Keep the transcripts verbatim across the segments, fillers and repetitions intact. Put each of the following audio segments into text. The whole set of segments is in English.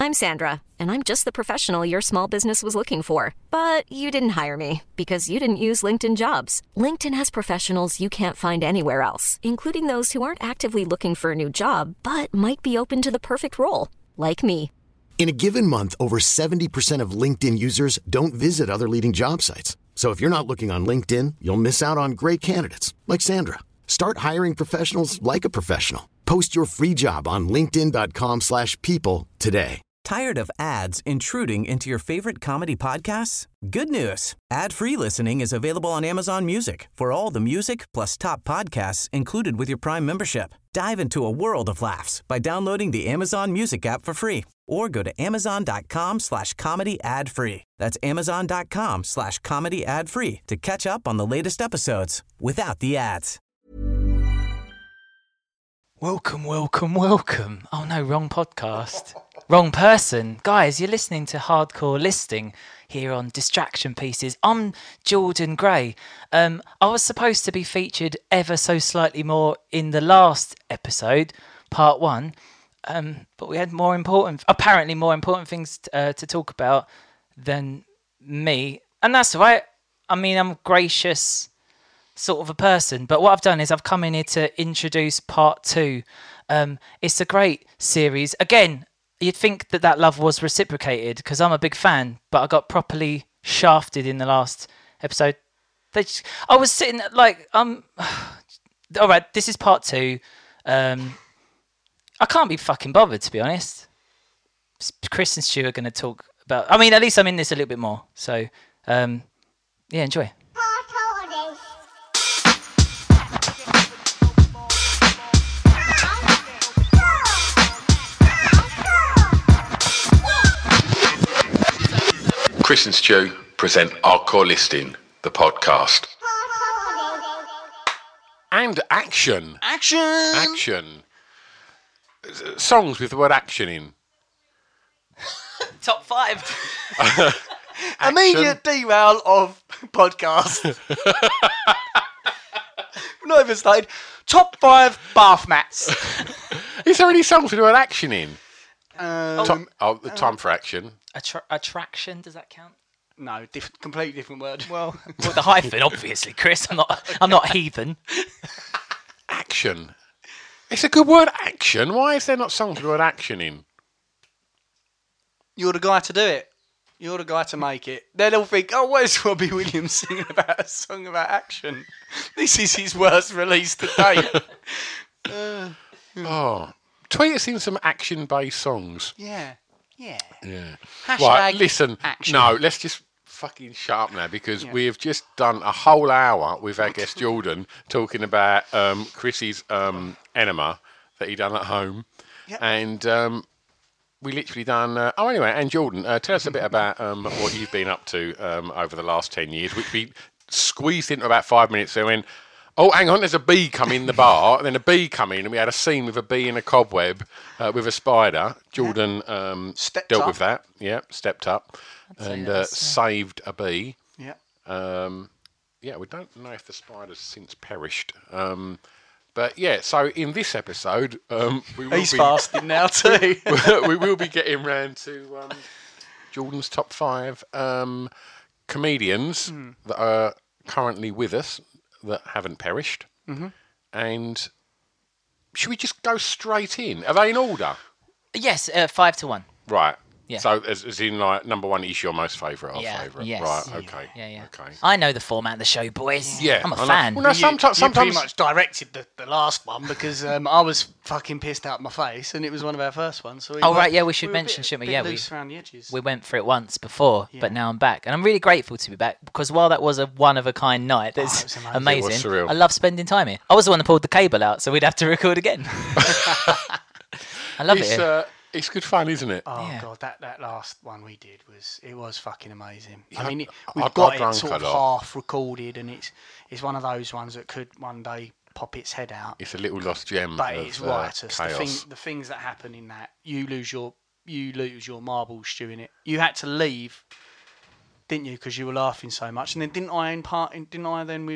I'm Sandra, and I'm just the professional your small business was looking for. But you didn't hire me because you didn't use LinkedIn Jobs. LinkedIn has professionals you can't find anywhere else, including those who aren't actively looking for a new job, but might be open to the perfect role, like me. In a given month, over seventy percent of LinkedIn users don't visit other leading job sites. So if you're not looking on LinkedIn, you'll miss out on great candidates like Sandra. Start hiring professionals like a professional. Post your free job on linkedin dot com slash people today. Tired of ads intruding into your favorite comedy podcasts? Good news. Ad-free listening is available on Amazon Music for all the music plus top podcasts included with your Prime membership. Dive into a world of laughs by downloading the Amazon Music app for free or go to amazon.com slash comedy ad free. That's amazon.com slash comedy ad free to catch up on the latest episodes without the ads. Welcome, welcome, welcome. Oh no, wrong podcast. Wrong person. Guys, you're listening to Hardcore Listing here on Distraction Pieces. I'm Jordan Gray. Um, I was supposed to be featured ever so slightly more in the last episode, part one, um, but we had more important, apparently more important things t- uh, to talk about than me. And that's all right. I mean, I'm gracious sort of a person, but what I've done is I've come in here to introduce part two. Um, it's a great series. Again, you'd think that that love was reciprocated because I'm a big fan, but I got properly shafted in the last episode. They just, I was sitting like, um, all right, this is part two. Um, I can't be fucking bothered, to be honest. Chris and Stu are going to talk about, I mean, at least I'm in this a little bit more. So, um, yeah, enjoy. Chris and Stu present Hardcore Listing, the podcast. And action. Action! Action. Songs with the word action in. Top five. Immediate derail of podcast. Not even started. Top five bath mats. Is there any songs with the word action in? Um, Top, oh, the time for action. Attra- attraction, does that count? no, diff- completely different word. Well, well, the hyphen, obviously, Chris. I'm not. I'm not heathen. Action. It's a good word, action. Why is there not songs with the word action in? You're the guy to do it. You're the guy to make it. Then they'll think, oh, where's Robbie Williams singing about a song about action? This is his worst release to date. uh, Oh, tweet us in some action-based songs. yeah, yeah. Yeah. Hashtag Right, listen. action. No, let's just fucking shut up now because Yeah. we have just done a whole hour with our guest Jordan talking about um, Chris's um, enema that he done at home. Yep. And um, we literally done... Uh, oh, anyway, and Jordan, uh, tell us a bit about um, what you've been up to um, over the last ten years, which we squeezed into about five minutes. So when... Oh, hang on, there's a bee come in the bar, and then a bee come in, and we had a scene with a bee in a cobweb uh, with a spider. Jordan um, Stepped dealt up. with that, yeah, stepped up, say and uh, that's, uh, saved a bee. Yeah. Um, yeah, we don't know if the spider's since perished. Um, but yeah, so in this episode, um, we will He's be fasting now too. we will be getting round to um, Jordan's top five um, comedians Hmm. that are currently with us that haven't perished. Mm-hmm. And should we just go straight in? Are they in order? Yes, uh, five to one. Right. Yeah. So as, as in like number one is your most favourite, our Yeah, favourite. yes. Right, Yeah. okay. Yeah, yeah. Okay. I know the format of the show, boys. Yeah, I'm a I know. fan. Well, no, You- sometimes, you sometimes pretty much directed the, the last one because um, I was fucking pissed out my face and it was one of our first ones. So we Oh, were- right, yeah, we should were a mention, bit- shouldn't we? bit Yeah, we- loose around the edges. We went for it once before, Yeah. but now I'm back. And I'm really grateful to be back because while that was a one-of-a-kind night, that's it was amazing. amazing, It was surreal. I love spending time here. I was the one that pulled the cable out, so we'd have to record again. I love it's, it here. uh, it's good fun, isn't it? Oh Yeah. god, that, that last one we did was it was fucking amazing. Yeah, I mean, it, I- we've I got, got it drunk sort a of lot. half recorded, and it's it's one of those ones that could one day pop its head out. It's a little lost gem But of it's uh, riotous. The, chaos. thing, the things that happen in that, you lose your you lose your marbles, Stu, in it. You had to leave, didn't you? Because you were laughing so much. And then didn't I in part? in- Didn't I then with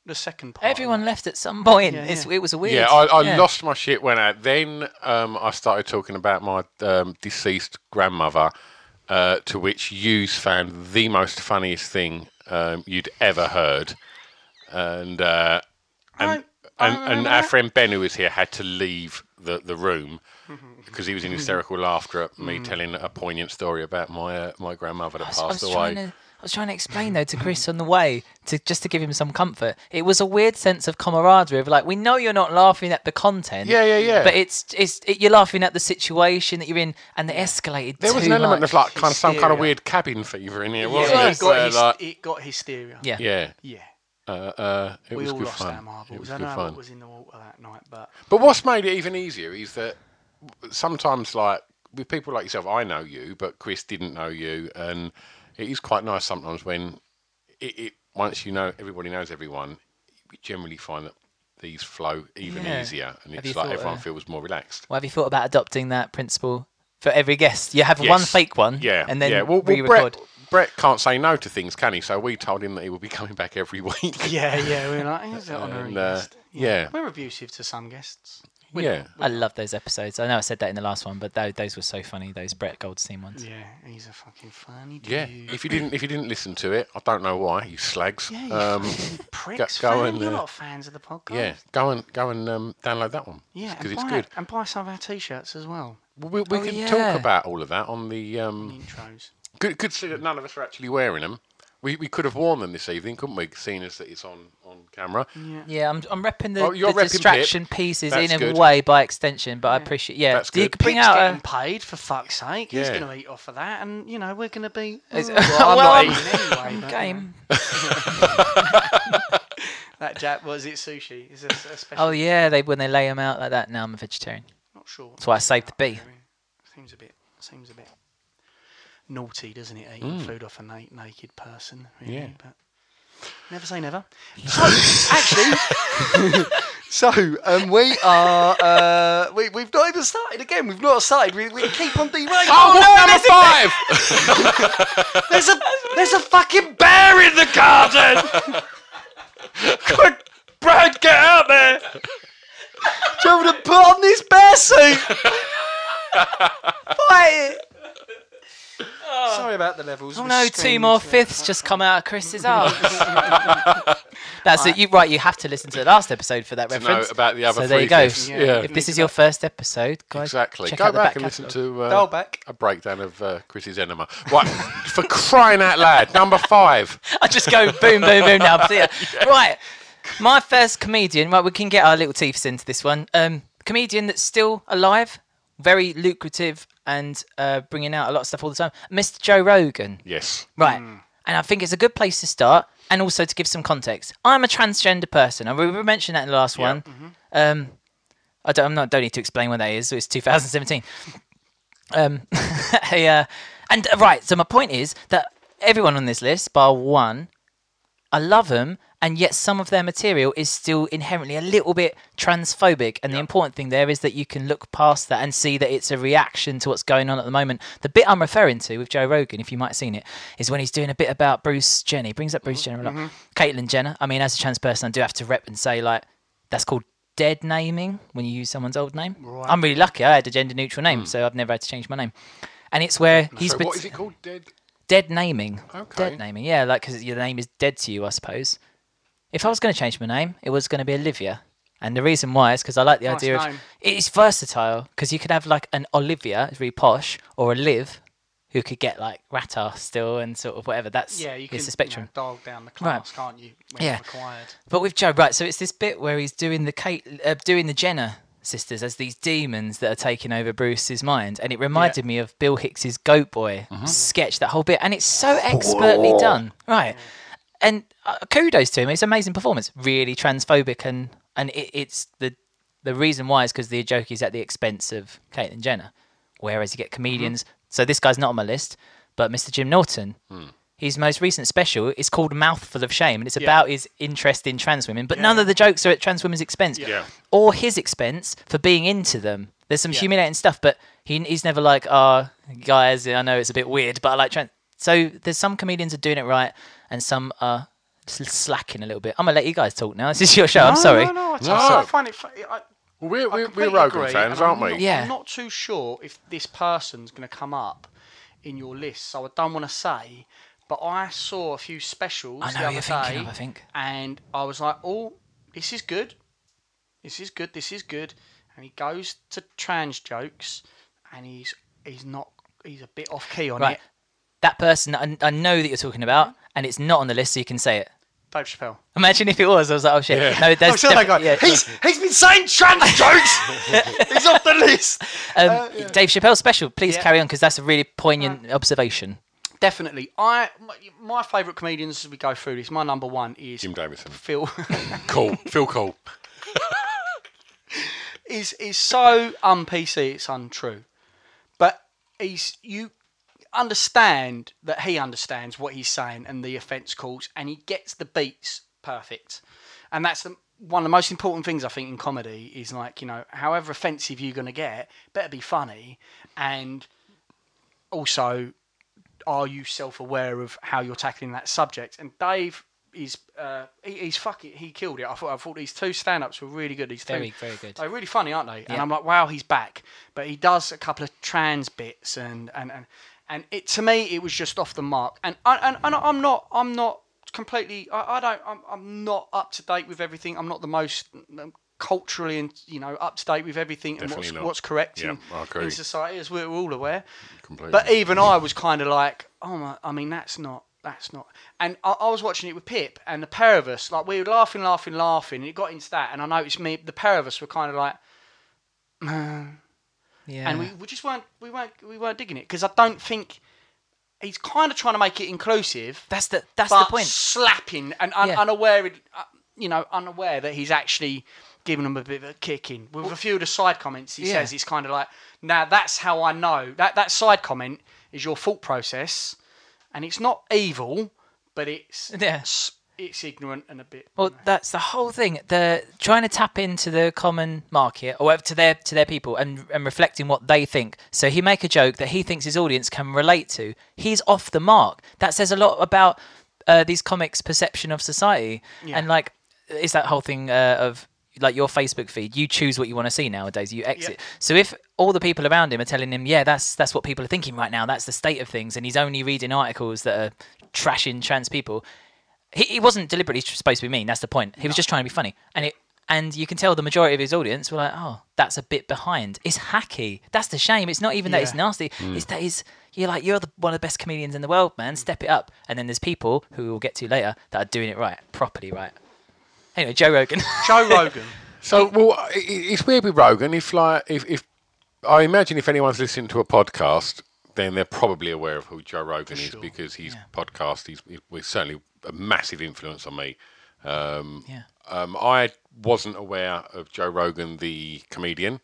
the second part. Everyone left at some point. Yeah, It's, yeah. it was a weird. Yeah, I, I yeah. lost my shit when I then um, I started talking about my um, deceased grandmother, uh, to which you found the most funniest thing um, you'd ever heard, and uh, and I- I and, and remember our that. friend Ben, who was here, had to leave the, the room because he was in hysterical laughter at me telling a poignant story about my uh, my grandmother that I was, I passed was away. trying to, I was trying to explain though to Chris on the way to just to give him some comfort. It was a weird sense of camaraderie of like, we know you're not laughing at the content. Yeah, yeah, yeah. But it's it's it, you're laughing at the situation that you're in, and they escalated. There was too an element much. of like kind of some kind of Hysteria. weird cabin fever in here, Yeah, wasn't it it? got, Where, hys- like, it got hysteria. Yeah. yeah, Yeah. uh, uh, it we was all good lost fun. our marbles. It was I good don't know fun. what was in the water that night, but But what's made it even easier is that sometimes, like with people like yourself, I know you, but Chris didn't know you, and it is quite nice sometimes when it, it once you know everybody knows everyone, we generally find that these flow even Yeah. easier, and Have it's you like thought, everyone uh, feels more relaxed. Well, have you thought about adopting that principle for every guest? You have Yes. one fake one, Yeah, and then yeah. Well, well re-record. Brett, Brett can't say no to things, can he? So we told him that he would be coming back every week. yeah, yeah, we're like, he's an honorary And, uh, guest. yeah. We're abusive to some guests. We're Yeah. not- I love those episodes. I know I said that in the last one, but those, those were so funny. Those Brett Goldstein ones. Yeah, he's a fucking funny dude. Yeah, if you didn't, if you didn't listen to it, I don't know why, you slags. Yeah, you um, fucking pricks. go fan. and, You're uh, not fans of the podcast. yeah, go and go and um, download that one. Yeah, because and it's buy, good. and buy some of our t-shirts as well. We, we Oh, can yeah. talk about all of that on the. The Um, intros. good, good to see that none of us are actually wearing them. We we could have worn them this evening, couldn't we? Seeing as that it's on, on camera. Yeah, I'm I'm repping the, Oh, you're the repping distraction Pip. pieces That's in a good. way by extension, but I appreciate. Yeah, That's you good. could bring Pip's out getting a. paid for fuck's sake. He's Yeah. going to eat off of that, and you know we're going to be. Is- Oh, well, I'm Well, not I'm- eating anyway. but, game. That Jap was it sushi? Is a, a special? Oh yeah, they when they lay them out like that. Now I'm a vegetarian. Not sure. That's why I saved the bee. Seems a bit. Seems a bit naughty, doesn't it? Eating food off a na- naked person. Really, Yeah. But never say never. So actually, so um, we are. Uh, we we've not even started again. We've not started. We, we keep on derailing. Oh, number five! There's a there's a fucking bear in the garden. Good, Brad, get out there. Do you want me to put on this bear suit? Fight it. Sorry about the levels. Oh we no, two screamed more into it. fifths just come out of Chris's arms. That's it. You right. You have to listen to the last episode for that To know reference. about the other so there three you go. fifths. Yeah. Yeah, If this is your first episode, guys, exactly. check Go out the back, back and listen catalogue. to uh, Dial back. a breakdown of uh, Chris's enema. Right, for crying out loud, number five. I just go boom, boom, boom. Now, see ya. Right. My first comedian. Right, we can get our little teeth into this one. Um, comedian that's still alive, very lucrative, and uh, bringing out a lot of stuff all the time. Mister Joe Rogan. Yes. Right. And I think it's a good place to start, and also to give some context. I'm a transgender person. I we mentioned that in the last Yeah. one. Um, I don't, I'm not, don't need to explain what that is. It's two thousand seventeen. Um, I, uh, and uh, right, so my point is that everyone on this list, bar one, I love them, and yet some of their material is still inherently a little bit transphobic. And the important thing there is that you can look past that and see that it's a reaction to what's going on at the moment. The bit I'm referring to with Joe Rogan, if you might have seen it, is when he's doing a bit about Bruce Jenner. He brings up Bruce Jenner a lot. Caitlyn Jenner. I mean, as a trans person, I do have to rep and say, like, that's called dead naming when you use someone's old name. Right. I'm really lucky. I had a gender neutral name, so I've never had to change my name. And it's where he's So bet- what is it called? Dead. dead naming. Okay. Dead naming, yeah, like because your name is dead to you, I suppose. If I was going to change my name, it was going to be Olivia. And the reason why is because I like the Nice idea name. of it's versatile because you could have like an Olivia, it's really posh, or a Liv, who could get like rat ass still and sort of whatever. That's Yeah, you can it's the spectrum. You know, dial down the class, can't you? When Yeah. required. But with Joe, right? So it's this bit where he's doing the Kate, uh, doing the Jenner sisters as these demons that are taking over Bruce's mind, and it reminded me of Bill Hicks's Goat Boy sketch, that whole bit, and it's so expertly done, right? And uh, kudos to him; it's an amazing performance, really transphobic, and and it, it's the the reason why is because the joke is at the expense of Caitlyn Jenner, whereas you get comedians. So this guy's not on my list, but Mister Jim Norton. His most recent special is called Mouthful of Shame, and it's about his interest in trans women. But none of the jokes are at trans women's expense, Yeah. or his expense for being into them. There's some Yeah. humiliating stuff, but he he's never like, oh, guys, I know it's a bit weird, but I like trans. So there's some comedians are doing it right, and some are s- slacking a little bit. I'm gonna let you guys talk now. This is your show. I'm sorry. No, no, I, No. I find it. fu- I, Well, we're, I we're, we're completely Rogan agree, fans, and aren't I'm we? not, Yeah. I'm not too sure if this person's going to come up in your list, so I don't want to say. But I saw a few specials I know the who other you're thinking day, of, I think. and I was like, "Oh, this is good. This is good. This is good." And he goes to trans jokes, and he's he's not. He's a bit off key on Right. it. That person, I, I know that you're talking about, and it's not on the list, so you can say it. Dave Chappelle. Imagine if it was. I was like, oh shit. Yeah. No, there's I'm sure that guy. defi- yeah. He's he's been saying trans jokes. He's off the list. Um, Dave Chappelle special. Please Yeah. carry on because that's a really poignant observation. Definitely. I my, my favourite comedians as we go through this. My number one is Jim Davidson. Phil. Cool. Phil Cool. is is so un-P C. It's untrue, but he's you understand that he understands what he's saying and the offence calls, and he gets the beats perfect, and that's the, one of the most important things I think in comedy is like, you know, however offensive you're going to get, better be funny, and also are you self-aware of how you're tackling that subject? And Dave is uh, he, he's fucking he killed it. I thought I thought these two stand-ups were really good. These Very, two, very good. They're really funny, aren't they? And Yeah. I'm like, wow, he's back. But he does a couple of trans bits, and and and, and it to me it was just off the mark. And I, and, and I'm not I'm not completely I, I don't I'm, I'm not up to date with everything. I'm not the most um, culturally and you know up to date with everything and Definitely what's not. what's correct Yeah, in, I agree. in society, as we're all aware. Completely. But even I was kind of like, oh my, I mean, that's not, that's not. And I, I was watching it with Pip, and the pair of us, like, we were laughing, laughing, laughing, and it got into that, and I noticed me, the pair of us were kind of like, Yeah. and we, we just weren't, we weren't, we weren't digging it, because I don't think, he's kind of trying to make it inclusive, that's the that's but the point. slapping, and un, Yeah. unaware, uh, you know, unaware that he's actually giving them a bit of a kick in. With a few of the side comments, he Yeah. says it's kind of like, now that's how I know. That that side comment is your thought process, and it's not evil, but it's Yeah. it's, it's ignorant and a bit. Well, that's the whole thing. They're trying to tap into the common market or to their to their people and, and reflecting what they think. So he make a joke that he thinks his audience can relate to. He's off the mark. That says a lot about uh, these comics' perception of society. Yeah. And like, it's that whole thing uh, of like your Facebook feed. You choose what you want to see nowadays. You exit. Yeah. So if all the people around him are telling him, yeah, that's that's what people are thinking right now. That's the state of things, and he's only reading articles that are trashing trans people. He, he wasn't deliberately supposed to be mean. That's the point. He was just trying to be funny, and it and you can tell the majority of his audience were like, "Oh, that's a bit behind. It's hacky. That's the shame. It's not even that it's Yeah. nasty. It's that is you're like you're the, one of the best comedians in the world, man. Step it up." And then there's people who we'll get to later that are doing it right, properly right. Anyway, Joe Rogan. Joe Rogan. So, well, i- i- it's weird with Rogan. If like, if, if I imagine if anyone's listening to a podcast, then they're probably aware of who Joe Rogan is because his podcast is was certainly a massive influence on me. Um, Yeah. um, I wasn't aware of Joe Rogan, the comedian.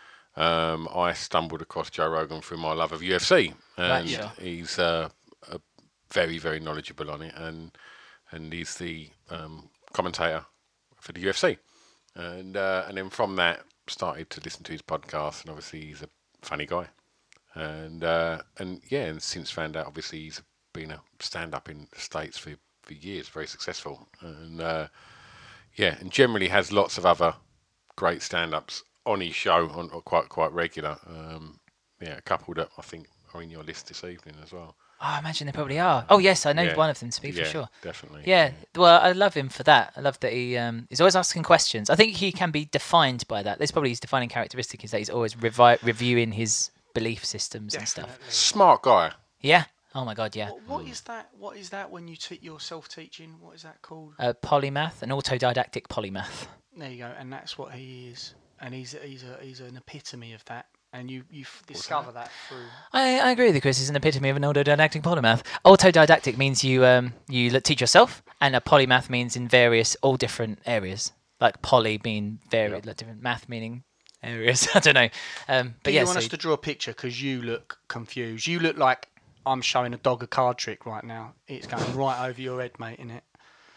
Um, I stumbled across Joe Rogan through my love of U F C, and Right, sure. he's uh, a very, very knowledgeable on it, and and he's the um, commentator for the U F C. And uh, and then from that, started to listen to his podcast, and obviously he's a funny guy, and uh, and yeah, and since found out, obviously he's been a stand-up in the States for for years, very successful, and uh, yeah, and generally has lots of other great stand-ups on his show, on quite quite regular. Um, yeah, a couple that I think are in your list this evening as well. Oh, I imagine they probably are. Oh yes, I know Yeah. one of them to be Yeah, for sure. definitely. Yeah, well, I love him for that. I love that he um, he's always asking questions. I think he can be defined by that. That's probably his defining characteristic is that he's always revi- reviewing his belief systems and stuff. Smart guy. Yeah. Oh my god, yeah. What, what is that? What is that when you te- you're self-teaching? What is that called? Uh, polymath, an autodidactic polymath. There you go, and that's what he is, and he's he's a he's an epitome of that, and you you f- discover that through. I, I agree with you, Chris. He's an epitome of an autodidactic polymath. Autodidactic means you um you l- teach yourself, and a polymath means in various, all different areas. Like poly being varied, like different math meaning areas. I don't know. Um, but Do yeah, you want so us to draw a picture because you look confused? You look like I'm showing a dog a card trick right now. It's going right over your head, mate, innit?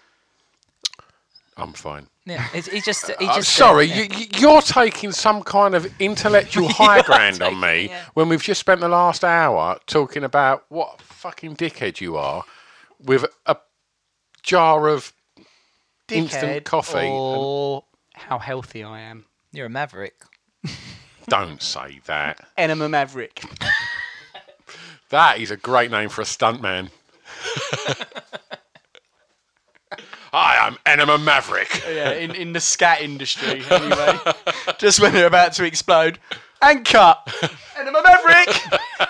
I'm fine. yeah, it's, he just he Uh, just. sorry, uh, yeah. you, you- you're taking some kind of intellectual high ground on me yeah. when we've just spent the last hour talking about what a fucking dickhead you are with a jar of Dickhead instant coffee. or how healthy I am. You're a maverick. Don't say that. Enema Maverick. That is a great name for a stuntman. Hi, I'm Enema Maverick. Yeah, in, in the scat industry, anyway. Just when they're about to explode. And cut. Enema Maverick!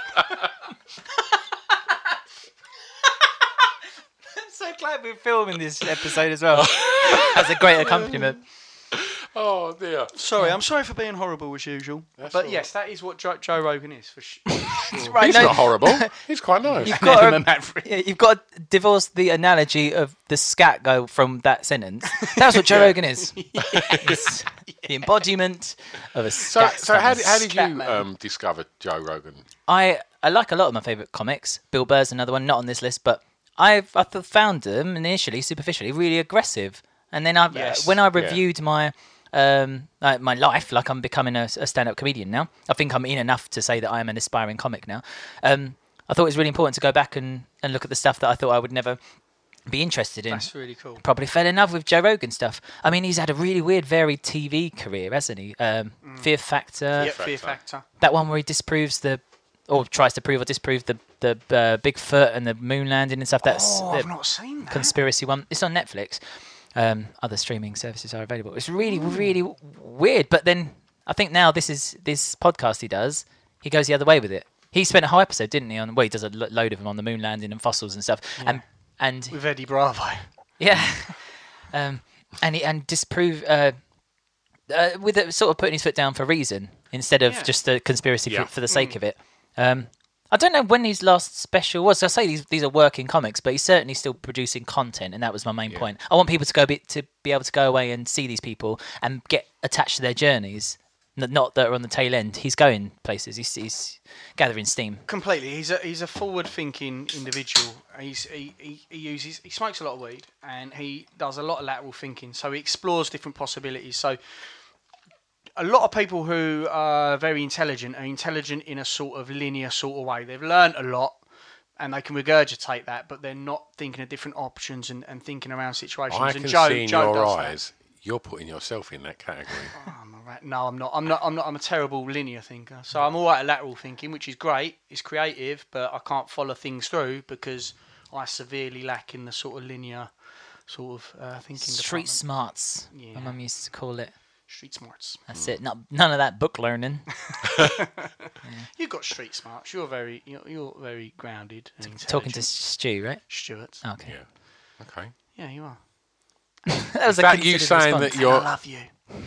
I'm so glad we're filming this episode as well. That's a great accompaniment. Oh, dear. Sorry, I'm sorry for being horrible as usual. That's but all yes, that is what Joe, Joe Rogan is, for sh- sure. Right, He's no- not horrible. He's quite nice. You've got, Enema to, Maverick. yeah, you've got to divorce the analogy of the scat go from that sentence. That's what Joe Rogan is. It's the embodiment of a So, scat. so how, did, how did you Scatman. um, discover Joe Rogan? I I like a lot of my favourite comics. Bill Burr's another one, not on this list, but I've I th- found them initially, superficially, really aggressive. And then I've Yes. when I reviewed my um like my life, like I'm becoming a, a stand-up comedian now. I think I'm in enough to say that I am an aspiring comic now. Um, I thought it was really important to go back and, and look at the stuff that I thought I would never be interested in. That's really cool. Probably fell in love with Joe Rogan stuff. I mean, he's had a really weird, varied T V career, hasn't he? Um, Fear Factor. Yep, Fear Factor. That one where he disproves the, or tries to prove or disprove the the uh, Bigfoot and the moon landing and stuff. That's Oh, the I've not seen that. conspiracy one. It's on Netflix. Um, other streaming services are available. It's really, really w- weird. But then I think now this is this podcast he does. He goes the other way with it. He spent a whole episode, didn't he? On well, he does a lo- load of them on the moon landing and fossils and stuff. And and With Eddie Bravo. yeah, um, and he, and disprove uh, uh, with it, sort of putting his foot down for reason instead of Yeah. just a conspiracy Yeah. for, for the sake of it. Um, I don't know when his last special was. I say these these are working comics, but he's certainly still producing content, and that was my main Yeah. point. I want people to go be, to be able to go away and see these people and get attached to their journeys. N- Not that are on the tail end. He's going places. He's, he's gathering steam. Completely. He's a he's a forward-thinking individual. He's he, he, he uses he smokes a lot of weed and he does a lot of lateral thinking. So he explores different possibilities. So a lot of people who are very intelligent are intelligent in a sort of linear sort of way. They've learnt a lot and they can regurgitate that, but they're not thinking of different options and, and thinking around situations. I and can Joe, see in Joe your does that. eyes, you're putting yourself in that category. I'm all right. No, I'm not. I'm not. I'm not. I'm a terrible linear thinker. So I'm all right at lateral thinking, which is great. It's creative, but I can't follow things through because I severely lack in the sort of linear sort of uh, thinking. Street department. smarts, Yeah. my mum used to call it. Street smarts. That's it. Not, none of that book learning. You've got street smarts. You're very. You're, you're very grounded. And Talking to intelligent. Stu, right? Stuart. Okay. Yeah. Okay. Yeah, you are. That was Is a that you considered saying response. that you're? I love you.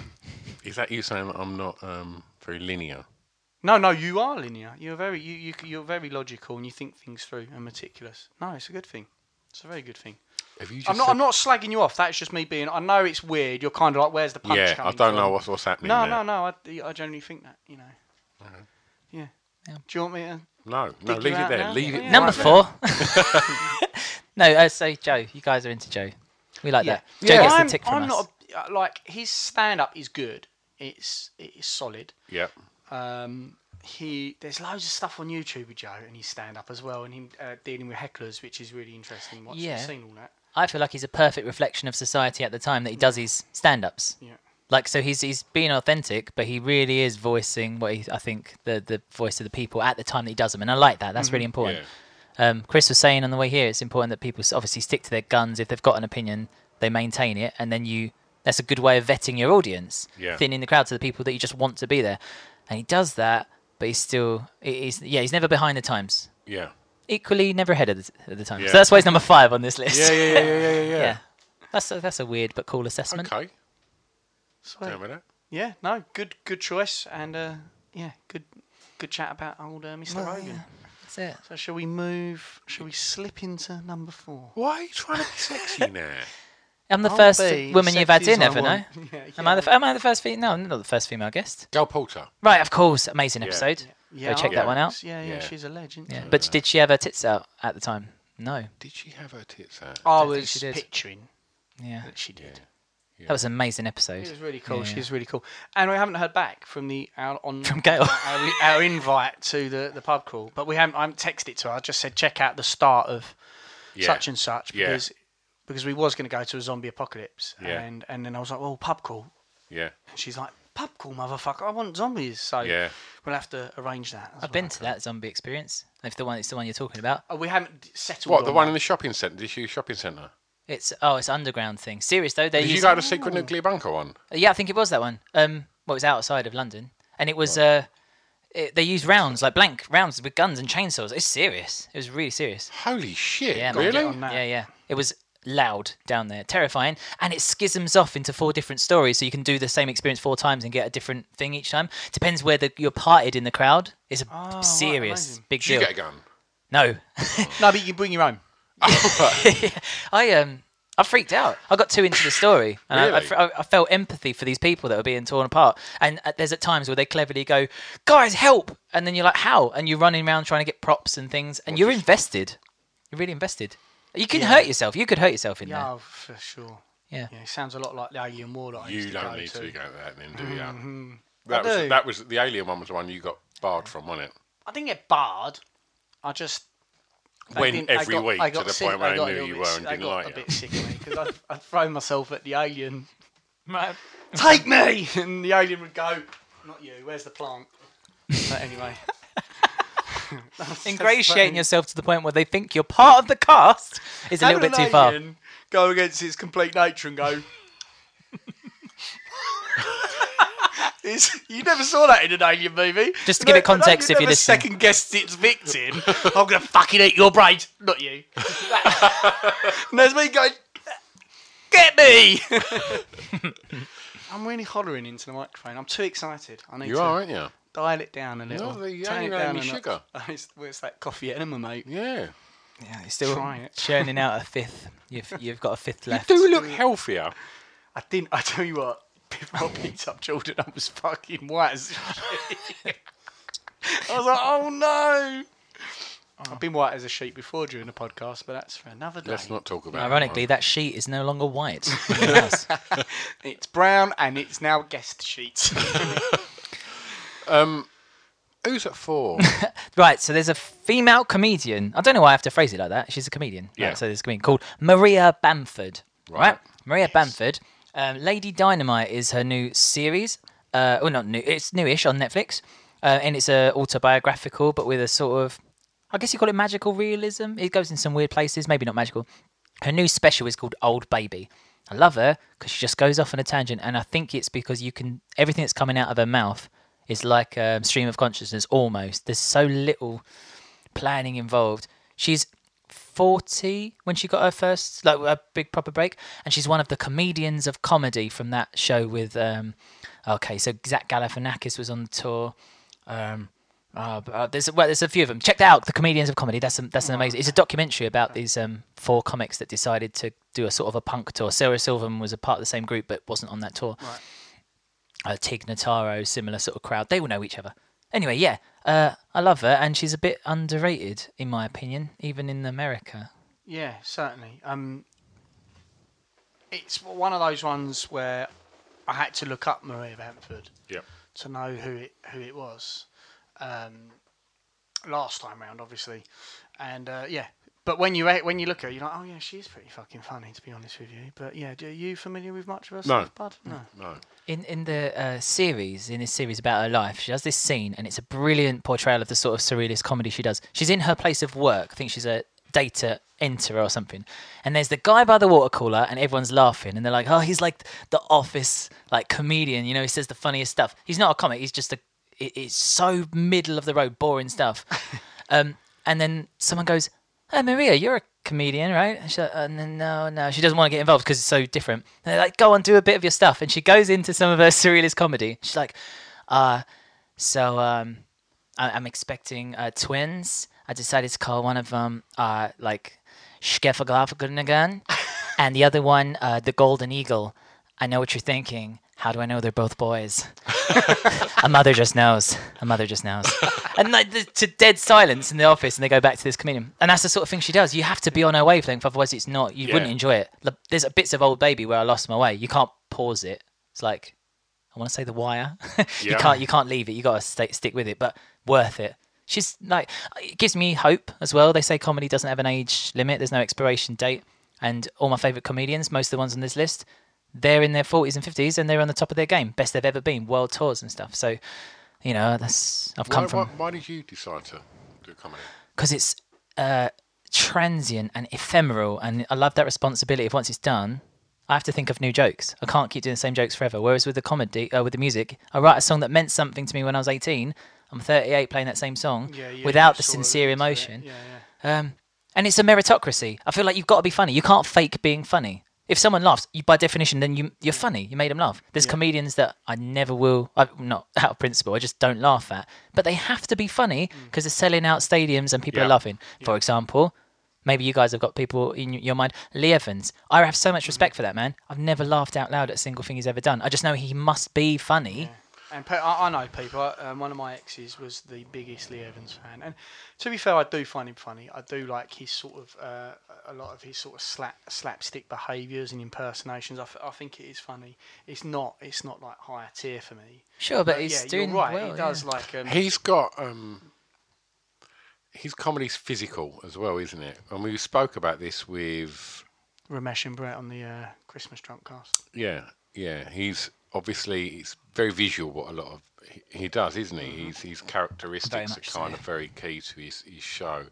Is that you saying that I'm not um, very linear? No, no, you are linear. You're very. You, you. You're very logical and you think things through and meticulous. No, it's a good thing. It's a very good thing. Have you just I'm not. said- I'm not slagging you off. That's just me being. I know it's weird. You're kind of like, where's the punch Yeah, I coming don't from? know what's what's happening. No, there. no, no. I, I generally think that. You know. Yeah. Yeah. Do you want me to? No, no, Dig leave you it out there. now? Leave it. Yeah. Number right four. No, uh, say Joe. You guys are into Joe. We like that. Joe Yeah. gets I'm, the tick from I'm us. not a, uh, like his stand up is good. It's it's solid. there. Yeah. Um, he there's loads of stuff on YouTube with Joe and his stand up as well, and him uh, dealing with hecklers, which is really interesting. Watching, Yeah. seen all that. I feel like he's a perfect reflection of society at the time that he does his stand-ups. Yeah. Like, so he's he's being authentic, but he really is voicing what he, I think the the voice of the people at the time that he does them, and I like that. That's really important. Um, Chris was saying on the way here, it's important that people s- obviously stick to their guns. If they've got an opinion, they maintain it, and then you. That's a good way of vetting your audience, Yeah. thinning the crowd to the people that you just want to be there, and he does that. But he's still, he- he's yeah, he's never behind the times. Yeah. Equally, never ahead of the, at the time. Yeah. So that's why he's number five on this list. Yeah. Yeah. Yeah. Yeah. Yeah. Yeah. Yeah. That's a, that's a weird but cool assessment. Okay. Sweet. Tell me that. Yeah. No. Good. Good choice. And uh, yeah. Good. Good chat about old uh, Mister Rogan. That's it. So shall we move? Shall we slip into number four? Why are you trying to be sexy now? I'm the I'll first be woman you've had sexy as in I ever, no? want. Yeah, Am I yeah. the f- am I the first female? No, I'm not the first female guest. Gal Porter. Right, of course, amazing Yeah. episode. Yeah, Go check I that one think out. s- Yeah, yeah, Yeah. she's a legend. Yeah, but did she have her tits out at the time? No. Did she have her tits out? I think was she did. picturing Yeah, that she did. that was an amazing episode. It was really cool. Yeah. She was really cool, and we haven't heard back from the our on From Gail. our, our invite to the, the pub crawl. But we haven't. I haven't texted it to her. I just said check out the start of Yeah. such and such Yeah. because because we was going to go to a zombie apocalypse, Yeah. and and then I was like, well, pub crawl. Yeah. And she's like, pub crawl, motherfucker. I want zombies. So Yeah. we'll have to arrange that. That's I've what been I to thought. that zombie experience. If the one, it's the one you're talking about. Oh, we haven't settled. What, the on one that. in the shopping centre? The huge shopping centre? It's oh, it's underground thing. Serious though. They Did you use, go to the secret nuclear bunker one? Yeah, I think it was that one. Um, well, it was outside of London, and it was uh, it, they used rounds like blank rounds with guns and chainsaws. It's serious. It was really serious. Holy shit! Yeah, man. Get really? on that. Yeah, yeah. It was loud down there, terrifying, and it schisms off into four different stories, so you can do the same experience four times and get a different thing each time. Depends where the, you're parted in the crowd. It's a Oh, right, serious amazing. big Did you deal. get a gun? No, No, but you can bring your own. I um. I freaked out. I got too into the story, and I, I Really? fr- I, I felt empathy for these people that were being torn apart. And uh, there's at times where they cleverly go, "Guys, help!" And then you're like, "How?" And you're running around trying to get props and things, and you're invested. You're really invested. You can hurt yourself. You could hurt yourself in Yeah, there. oh, for sure. Yeah. Yeah, it sounds a lot like the Alien War that I You used to don't go need to. to go to that then, do you? I That was do. that was the alien one was the one you got barred from, wasn't it? I didn't get barred. I just I Went didn't- I every got- week I to got the sick- point where I I got a knew little you bit were s- and I didn't got like a you. bit sick of me because I'd, I'd throw myself at the alien. Take me, and the alien would go, "Not you. Where's the plant?" But anyway, That's Ingratiating funny. yourself to the point where they think you're part of the cast is a little Having bit too an far. alien Go against its complete nature and go. It's, you never saw that in an alien movie. Just to An give it a- an context alien if you're never listening. second guessed its victim. I'm gonna fucking eat your brains, not you. And there's me going, get me. I'm really hollering into the microphone. I'm too excited. I need You to are, aren't you? dial it down a little. No, you Turn only it made down me a notch. sugar. It's, well, it's that coffee enema, mate. Yeah. Yeah, you're still Try it. churning out a fifth. You've you've got a fifth You left. do look healthier. I didn't. I tell you what. Before I picked up Jordan, I was fucking white as shit. I was like, oh no. I've been white as a sheet before during the podcast, but that's for another day. Let's not talk about Ironically, that sheet is no longer white. in the house. It's brown and it's now guest sheets. Um, who's at four? Right, so there's a female comedian. I don't know why I have to phrase it like that. She's a comedian. Yeah. Right, so there's a comedian called Maria Bamford. Right. Right? Maria Bamford. Um, Lady Dynamite is her new series. Uh, well, not new. It's newish on Netflix. Uh, and it's uh, autobiographical, but with a sort of, I guess you call it magical realism. It goes in some weird places, maybe not magical. Her new special is called Old Baby. I love her because she just goes off on a tangent, and I think it's because you can everything that's coming out of her mouth is like a stream of consciousness almost. There's so little planning involved. She's forty when she got her first, like a big proper break, and she's one of the comedians of comedy from that show with. Um, okay, so Zach Galifianakis was on the tour. Um, uh, uh, there's well, there's a few of them. Check that out, the comedians of comedy. That's that's an amazing. It's a documentary about these um, four comics that decided to do a sort of a punk tour. Sarah Silverman was a part of the same group, but wasn't on that tour. Right. Uh, Tig Notaro, similar sort of crowd. They all know each other. Anyway, yeah, uh, I love her, and she's a bit underrated in my opinion, even in America. Yeah, certainly. Um, it's one of those ones where I had to look up Maria Bamford Yep. to know who it who it was. Um, last time round, obviously, and uh, yeah. But when you when you look at her, you're like, oh yeah, she is pretty fucking funny, to be honest with you. But yeah, are you familiar with much of her No. stuff, bud? No. No. In in the uh, series, in this series about her life, she does this scene, and it's a brilliant portrayal of the sort of surrealist comedy she does. She's in her place of work. I think she's a data enterer or something. And there's the guy by the water cooler, and everyone's laughing, and they're like, "Oh, he's like the Office like comedian. You know, he says the funniest stuff. He's not a comic. He's just a. It, it's so middle of the road, boring stuff." um, and then someone goes, "Hey, Maria, you're a comedian, right?" And she's like, uh, no, no, no. She doesn't want to get involved because it's so different. And they're like, "Go on, do a bit of your stuff." And she goes into some of her surrealist comedy. She's like, uh, so um, I- I'm expecting uh, twins. I decided to call one of them uh, like Skefaglafagunagan and the other one uh, the Golden Eagle. I know what you're thinking. How do I know they're both boys? A mother just knows. A mother just knows. And like, the, to dead silence in the office, and they go back to this comedian. And that's the sort of thing she does. You have to be on her wavelength, otherwise it's not. You Yeah. wouldn't enjoy it. Like, there's bits of Old Baby where I lost my way. You can't pause it. It's like, I want to say The Wire. you Yeah. can't. You can't leave it. You got to stay, stick with it. But worth it. She's like, it gives me hope as well. They say comedy doesn't have an age limit. There's no expiration date. And all my favourite comedians, most of the ones on this list, they're in their forties and fifties and they're on the top of their game, best they've ever been, world tours and stuff. So, you know, that's I've come why, from. Why, why did you decide to do comedy? Because it's uh, transient and ephemeral, and I love that responsibility of once it's done, I have to think of new jokes. I can't keep doing the same jokes forever. Whereas with the comedy, uh, with the music, I write a song that meant something to me when I was eighteen. I'm thirty-eight playing that same song Yeah, yeah, without you the sort of sincere into it. emotion. Yeah, yeah. Um, and it's a meritocracy. I feel like you've got to be funny. You can't fake being funny. If someone laughs, you, by definition, then you, you're funny. You made them laugh. There's Yeah. comedians that I never will, I, not out of principle, I just don't laugh at. But they have to be funny because they're selling out stadiums and people Yeah. are laughing. For example, maybe you guys have got people in y- your mind. Lee Evans. I have so much respect for that man. I've never laughed out loud at a single thing he's ever done. I just know he must be funny. Yeah. And pe- I, I know people. I- Um, one of my exes was the biggest Lee Evans fan, and to be fair, I do find him funny. I do like his sort of uh, a lot of his sort of slap slapstick behaviours and impersonations. I, f- I think it is funny. It's not. It's not like higher tier for me. Sure, but But he's yeah, doing you're right. well. he does yeah. like. Um, He's got um, his comedy's physical as well, isn't it? And we spoke about this with Ramesh and Brett on the uh, Christmas Drunk Cast. yeah, yeah. He's obviously it's very visual. What a lot of he, he does, isn't he? Mm-hmm. He's his characteristics Very are much so, kind yeah. of very key to his his show.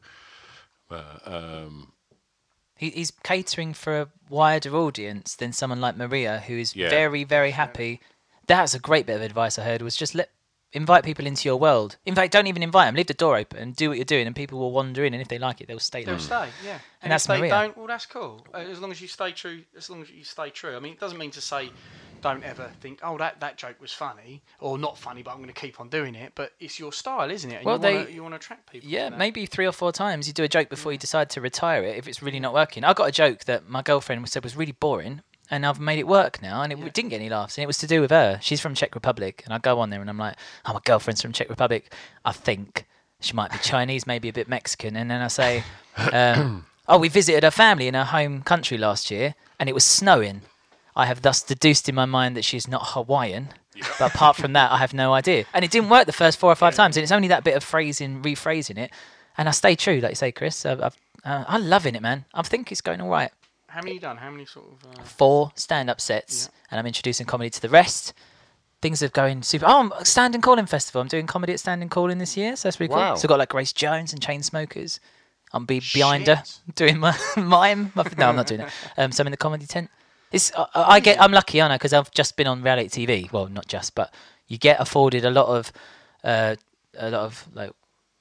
But um, He, he's catering for a wider audience than someone like Maria, who is Yeah. very, very happy. That's a great bit of advice I heard, was just let invite people into your world. In fact, don't even invite them. Leave the door open, do what you're doing, and people will wander in, and if they like it, they'll stay there. They'll stay, yeah. And, that's if they Maria. don't, well, that's cool. Uh, As long as you stay true, as long as you stay true. I mean, it doesn't mean to say don't ever think, oh, that, that joke was funny or not funny, but I'm going to keep on doing it. But it's your style, isn't it? And Well, you they- wanna, you want to attract people. Yeah, to that. maybe three or four times you do a joke before you decide to retire it if it's really not working. I got a joke that my girlfriend said was really boring, and I've made it work now, and it Yeah. didn't get any laughs, and it was to do with her. She's from Czech Republic, and I go on there and I'm like, oh, my girlfriend's from Czech Republic. I think she might be Chinese, maybe a bit Mexican, and then I say, um, oh, we visited her family in her home country last year, and it was snowing. I have thus deduced in my mind that she's not Hawaiian. But apart from that, I have no idea. And it didn't work the first four or five times. And it's only that bit of phrasing, rephrasing it. And I stay true, like you say, Chris. I've, I've, uh, I'm loving it, man. I think it's going all right. How many you done? How many sort of? Uh, Four stand-up sets. And I'm introducing comedy to the rest. Things are going super. Oh, I'm Stand and Calling Festival. I'm doing comedy at Stand and Calling this year. So that's pretty Wow. cool. So I've got like Grace Jones and Chainsmokers. I'm be behind her Shit. doing my mime. My, no, I'm not doing it. Um, so I'm in the comedy tent. It's, I, I get. I'm lucky, aren't I? Because I've just been on reality T V. Well, not just, but you get afforded a lot of, uh, a lot of like.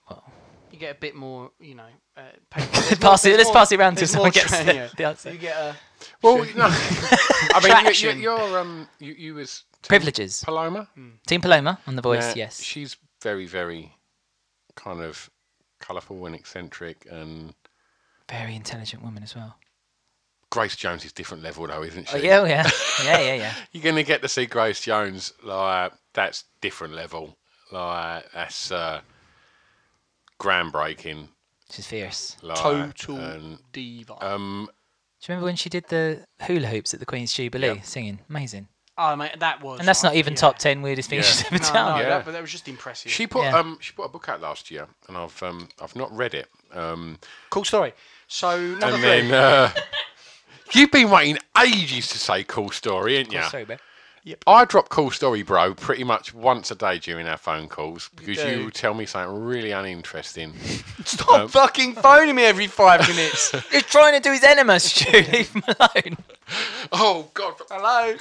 you get a bit more, you know. Uh, pay- Pass it. there's Let's more- pass it around till there's someone more gets tra- the, yeah. the answer. You get a well, no, I mean, you, Traction. you, you're um, you, you was Team Privileges. Paloma. Team Paloma on The Voice. Now, Yes. she's very, very kind of colourful and eccentric, and Very intelligent woman as well. Grace Jones is different level though, isn't she? Oh, yeah, oh, yeah, yeah, yeah, yeah. You're gonna get to see Grace Jones like that's different level. Like that's uh, groundbreaking. She's fierce. Like, total and, diva. um, Do you remember when she did the hula hoops at the Queen's Jubilee, Yep. singing? Amazing. oh mate, that was. And that's not like, even yeah. top ten weirdest things Yeah. she's ever No, done. no, Yeah. that, but that was just impressive. she put Yeah. um she put a book out last year, and I've um I've not read it. Um, Cool story. So number and three. then uh, you've been waiting ages to say cool story, ain't you? Oh, sorry, man. I drop cool story, bro, pretty much once a day during our phone calls because do. you tell me something really uninteresting. Stop um, fucking phoning me every five minutes. He's trying to do his enema, Stu. Leave him alone. Oh God! Hello.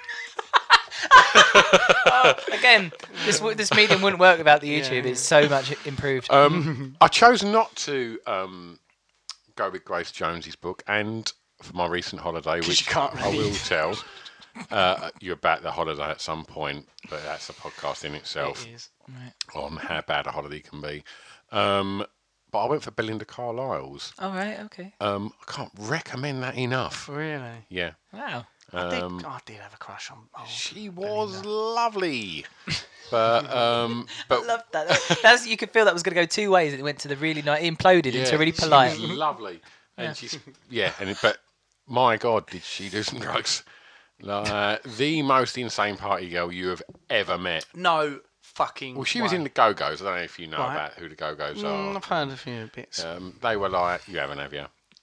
Again, this w- this medium wouldn't work without the YouTube. It's so much improved. Um, I chose not to um, go with Grace Jones's book, and for my recent holiday, which you can't I will read. tell uh, you about the holiday at some point, but that's a podcast in itself It is. on how bad a holiday can be. Um, but I went for Belinda Carlisle's. All right, okay. Um, I can't recommend that enough. Really? Yeah. Wow. I, did, Um, I did have a crush on. Oh, She was lovely, but um, but Love that. That- That's you could feel that was going to go two ways. It went to the really nice, it imploded into yeah, really she polite. was lovely, and she's yeah, and it- but my God, did she do some drugs? Like the most insane party girl you have ever met. no fucking. Well, she was way. in the Go Go's. I don't know if you know Right. about who the Go Go's Mm, are. I've heard a few bits. Um, they were like, you haven't, have you?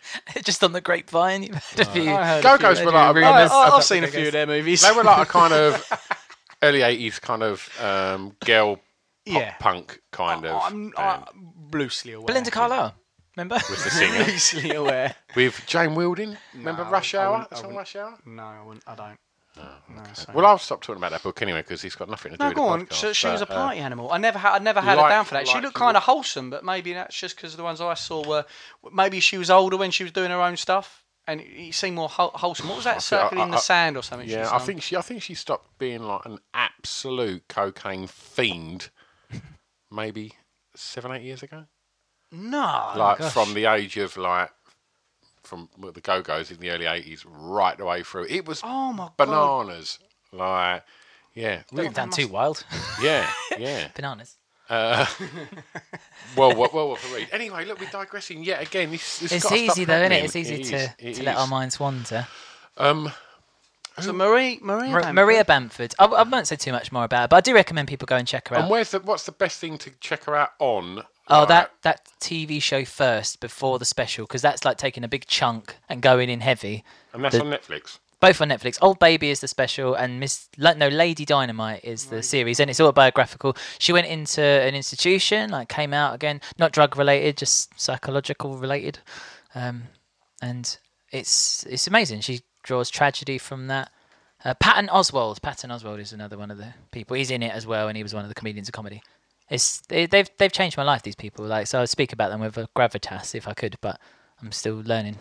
Just on the grapevine, you've heard a few. I heard a Go-Go's few. were like a- I, rumours I, I've about seen a the few of Go-Go's. their movies. They were like a kind of early eighties kind of um, girl pop Yeah. punk kind of I'm, band I'm loosely aware. Belinda Carlisle, remember? with the singer. Loosely aware. With Jane Wilding. Remember No, Rush I Hour? wouldn't- The I song wouldn't. Rush Hour? No, I wouldn't. I don't. No, sorry. Well, I'll stop talking about that book anyway because it's got nothing to do No, with go the on. podcast. She, she was a but, uh, party animal. I never had. I never had like- her down for that. She like looked she kind of was- wholesome, but maybe that's just because the ones I saw were. Maybe she was older when she was doing her own stuff, and it seemed more whole- wholesome. What was that? feel- Circle I- in the I- sand or something? she Yeah, I sung? think she. I think she stopped being like an absolute cocaine fiend. Maybe seven, eight years ago. No. like gosh. from the age of like from well, the Go-Go's in the early eighties right the way through. It was Oh my god. bananas. Like, yeah, Not down too wild. yeah, yeah. Bananas. Uh, well, well, well, well, for read. Anyway, look, we're digressing yet again. This, this It's gotta stop easy though, isn't it? happening. It's easy It to, is, it to let our is. minds wander. Um, So Marie, Maria, Mar- Bamford. Maria Bamford. I, I won't say too much more about it, but I do recommend people go and check her out. and where's the what's the best thing to check her out on? Oh, Like, that, that T V show first before the special, because that's like taking a big chunk and going in heavy. and that's the- on Netflix. Both on Netflix. Old Baby is the special, and Miss La- no Lady Dynamite is the series, and it's autobiographical. She went into an institution, like came out again, not drug related, just psychological related, um, and it's it's amazing. She draws tragedy from that. Uh, Patton Oswalt. Patton Oswalt is another one of the people. He's in it as well, and he was one of the comedians of comedy. It's they, they've they've changed my life. These people, like, so I'd speak about them with a gravitas if I could, but I'm still learning.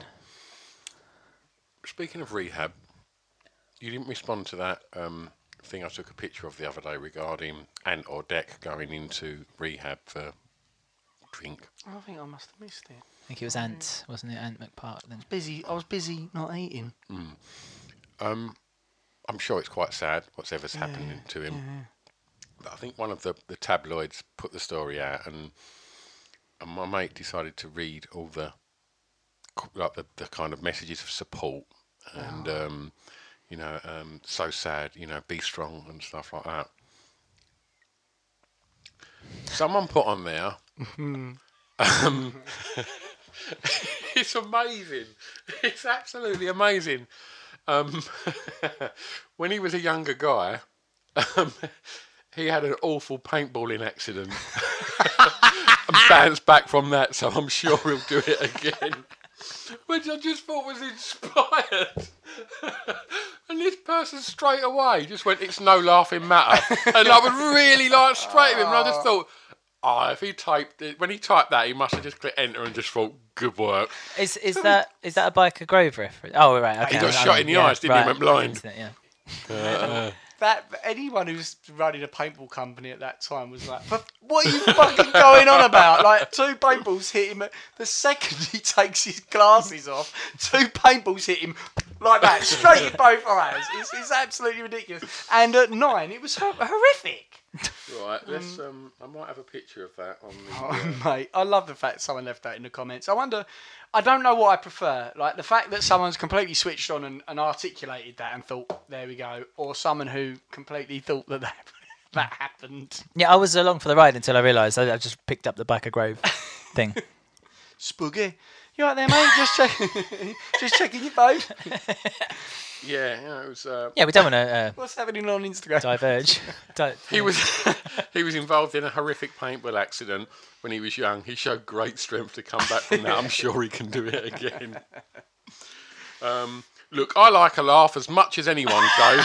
Speaking of rehab, you didn't respond to that um, thing I took a picture of the other day regarding Ant or Deck going into rehab for drink. I think I must have missed it. I think it was Ant, wasn't it? Ant McPartland. Busy. I was busy not eating. Um, I'm sure it's quite sad whatever's happening to him. But I think one of the, the tabloids put the story out, and and my mate decided to read all the like the, the kind of messages of support and um, you know um, so sad, you know, be strong and stuff like that. Someone put on there. um, it's amazing. It's absolutely amazing. Um, when he was a younger guy, um, he had an awful paintballing accident and bounced back from that, so I'm sure he'll do it again. Which I just thought was inspired. And this person straight away just went, it's no laughing matter. And I was really like straight at him, and I just thought, oh, if he typed it, when he typed that, he must have just clicked enter and just thought, good work. Is is that is that a Biker Grove reference? Oh right, okay. He got I shot know, in the yeah, eyes, didn't he? right. Went blind. Yeah. That anyone who's running a paintball company at that time was like, "But what are you fucking going on about?" Like two paintballs hit him. The second he takes his glasses off, two paintballs hit him like that, straight in both eyes. It's, it's absolutely ridiculous. And at nine, it was hor- horrific. Right, let's. Um, I might have a picture of that on the. Uh, Oh, mate, I love the fact someone left that in the comments. I wonder, I don't know what I prefer. Like the fact that someone's completely switched on and, and articulated that and thought, there we go, or someone who completely thought that that, that happened. Yeah, I was along for the ride until I realised I, I just picked up the Biker Grove thing. Spooky. You right there, mate? Just check, just checking your phone. yeah, yeah, it was. Uh, Yeah, we don't want to uh, What's happening on Instagram? diverge. Don't, He was he was involved in a horrific paintball accident when he was young. He showed great strength to come back from that. I'm sure he can do it again. Um, look, I like a laugh as much as anyone, Joe.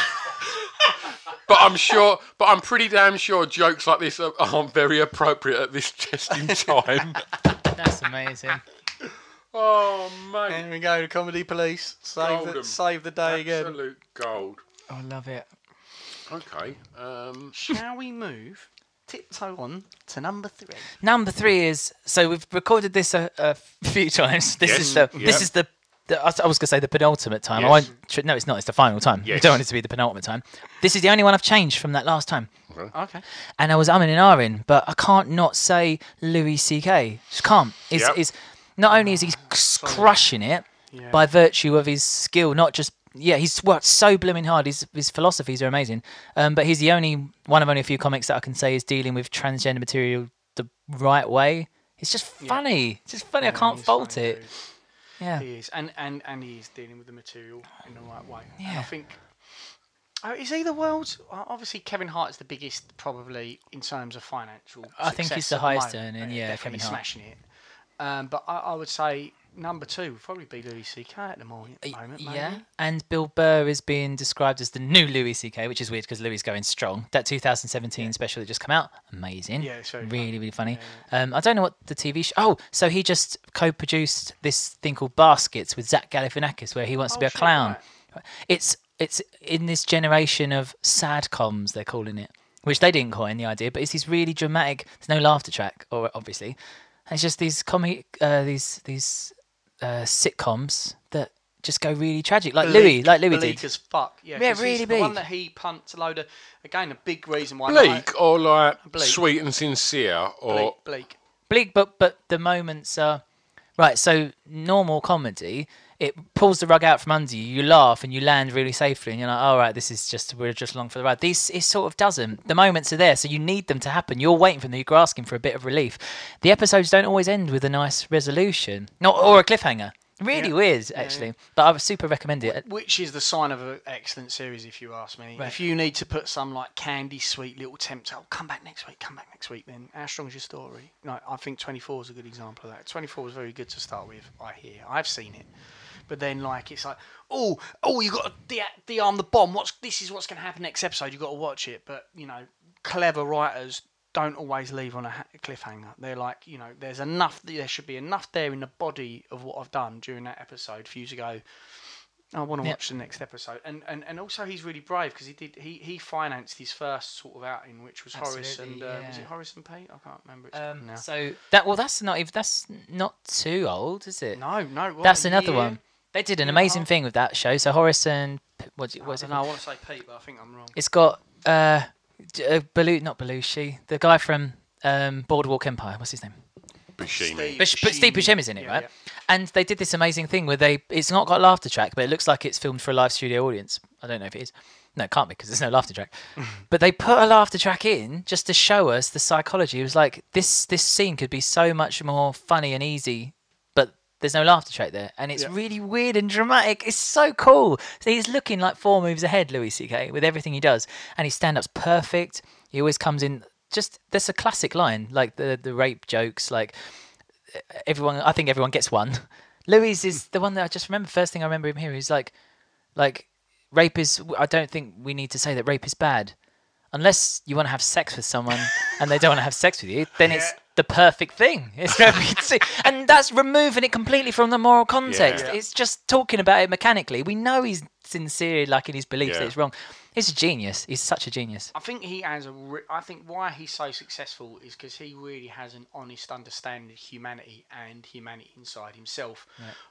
But I'm sure, but I'm pretty damn sure jokes like this are, aren't very appropriate at this just in time. That's amazing. Oh, mate. There we go, the comedy police. Save the, Golden. save the day again. Absolute gold. I love it. Okay. Um, Shall we move tiptoe on to number three? Number three is so we've recorded this a, a few times. This Yes, is the yeah. this is the, the I was going to say the penultimate time. I Yes. won't. tr- No, it's not. It's the final time. You Yes. don't want it to be the penultimate time. This is the only one I've changed from that last time. Okay. And I was umming and ahhing, but I can't not say Louis C K. Just can't. Is Yep. is not only is he c- crushing it by virtue of his skill, not just yeah, he's worked so blooming hard. His his philosophies are amazing. Um, but he's the only one of only a few comics that I can say is dealing with transgender material the right way. It's just funny. It's just funny. I can't he's fault funny, it. dude. Yeah. He is, and and and he is dealing with the material in the right way. And Yeah. I think. Oh, is he the world's? Obviously, Kevin Hart is the biggest, probably in terms of financial. I think he's success the at highest moment. earning, Uh, yeah, definitely Kevin Hart. smashing it. Um, but I, I would say number two would probably be Louis C K at the moment. moment Yeah, maybe. and Bill Burr is being described as the new Louis C K, which is weird because Louis is going strong. That two thousand seventeen special that just come out, amazing. Yeah, it's very really, funny. really funny. Yeah, Um, I don't know what the T V show. Oh, so he just co-produced this thing called Baskets with Zach Galifianakis, where he wants to be Oh, a shit, clown. right. It's it's in this generation of sadcoms, they're calling it, which they didn't coin the idea, but it's these really dramatic. There's no laughter track, or obviously, and it's just these comic, uh, these these uh, sitcoms that just go really tragic, like Louis, Bleak- like Louis bleak did. as fuck. Yeah, Yeah, 'cause he's really the one bleak. that he punts a load of. Again, a big reason why. Bleak or like Bleak. sweet and sincere or Bleak, bleak. Bleak, but but the moments are right. So normal comedy, it pulls the rug out from under you. You laugh and you land really safely, and you're like, "All right, this is just we're just along for the ride." These it sort of doesn't. The moments are there, so you need them to happen. You're waiting for them. You're asking for a bit of relief. The episodes don't always end with a nice resolution, not or a cliffhanger. Really Yeah. weird, actually. But I would super recommend it. Which is the sign of an excellent series, if you ask me. Right. If you need to put some like candy sweet little tempter, oh, come back next week, come back next week, then how strong is your story? No, I think twenty-four is a good example of that. twenty-four was very good to start with, I hear. I've seen it. But then, like, it's like, oh, oh, you got to de- de-arm the bomb. What's this is what's going to happen next episode. You got to watch it. But you know, clever writers don't always leave on a ha- cliffhanger. They're like, you know, there's enough. There should be enough there in the body of what I've done during that episode for you to go, I want to Yep. watch the next episode. And and, and also he's really brave because he did he, he financed his first sort of outing, which was Horace and Absolutely, uh, was yeah. it Horace and Pete? I can't remember it Um, now. so that well, that's not even that's not too old, is it? no, no, what, That's a another year? one. They did an year and a amazing half? thing with that show. So Horace and what's it? I What's it? don't know, I called? want to say Pete, but I think I'm wrong. It's got uh, J- uh Belu- not Belushi, the guy from um, Boardwalk Empire. What's his name? Buscemi. Steve But, but Steve Buscemi. Buscemi's in it, Yeah, right? yeah. And they did this amazing thing where they it's not got a laughter track, but it looks like it's filmed for a live studio audience. I don't know if it is. No, it can't be because there's no laughter track. But they put a laughter track in just to show us the psychology. It was like this this scene could be so much more funny and easy, but there's no laughter track there, and it's Yeah. really weird and dramatic. It's so cool. So he's looking like four moves ahead, Louis C K, with everything he does, and his stand-up's perfect. He always comes in. Just there's a classic line like the the rape jokes, like everyone. I think everyone gets one. Louis is the one that I just remember. First thing I remember him here, he's like, like rape is. I don't think we need to say that rape is bad, unless you want to have sex with someone and they don't want to have sex with you. Then it's the perfect thing. It's gonna be, and that's removing it completely from the moral context. Yeah. It's just talking about it mechanically. We know he's sincere, like in his beliefs, that Yeah. it's wrong. He's a genius. He's such a genius. I think he has a. Re- I think why he's so successful is because he really has an honest understanding of humanity and humanity inside himself.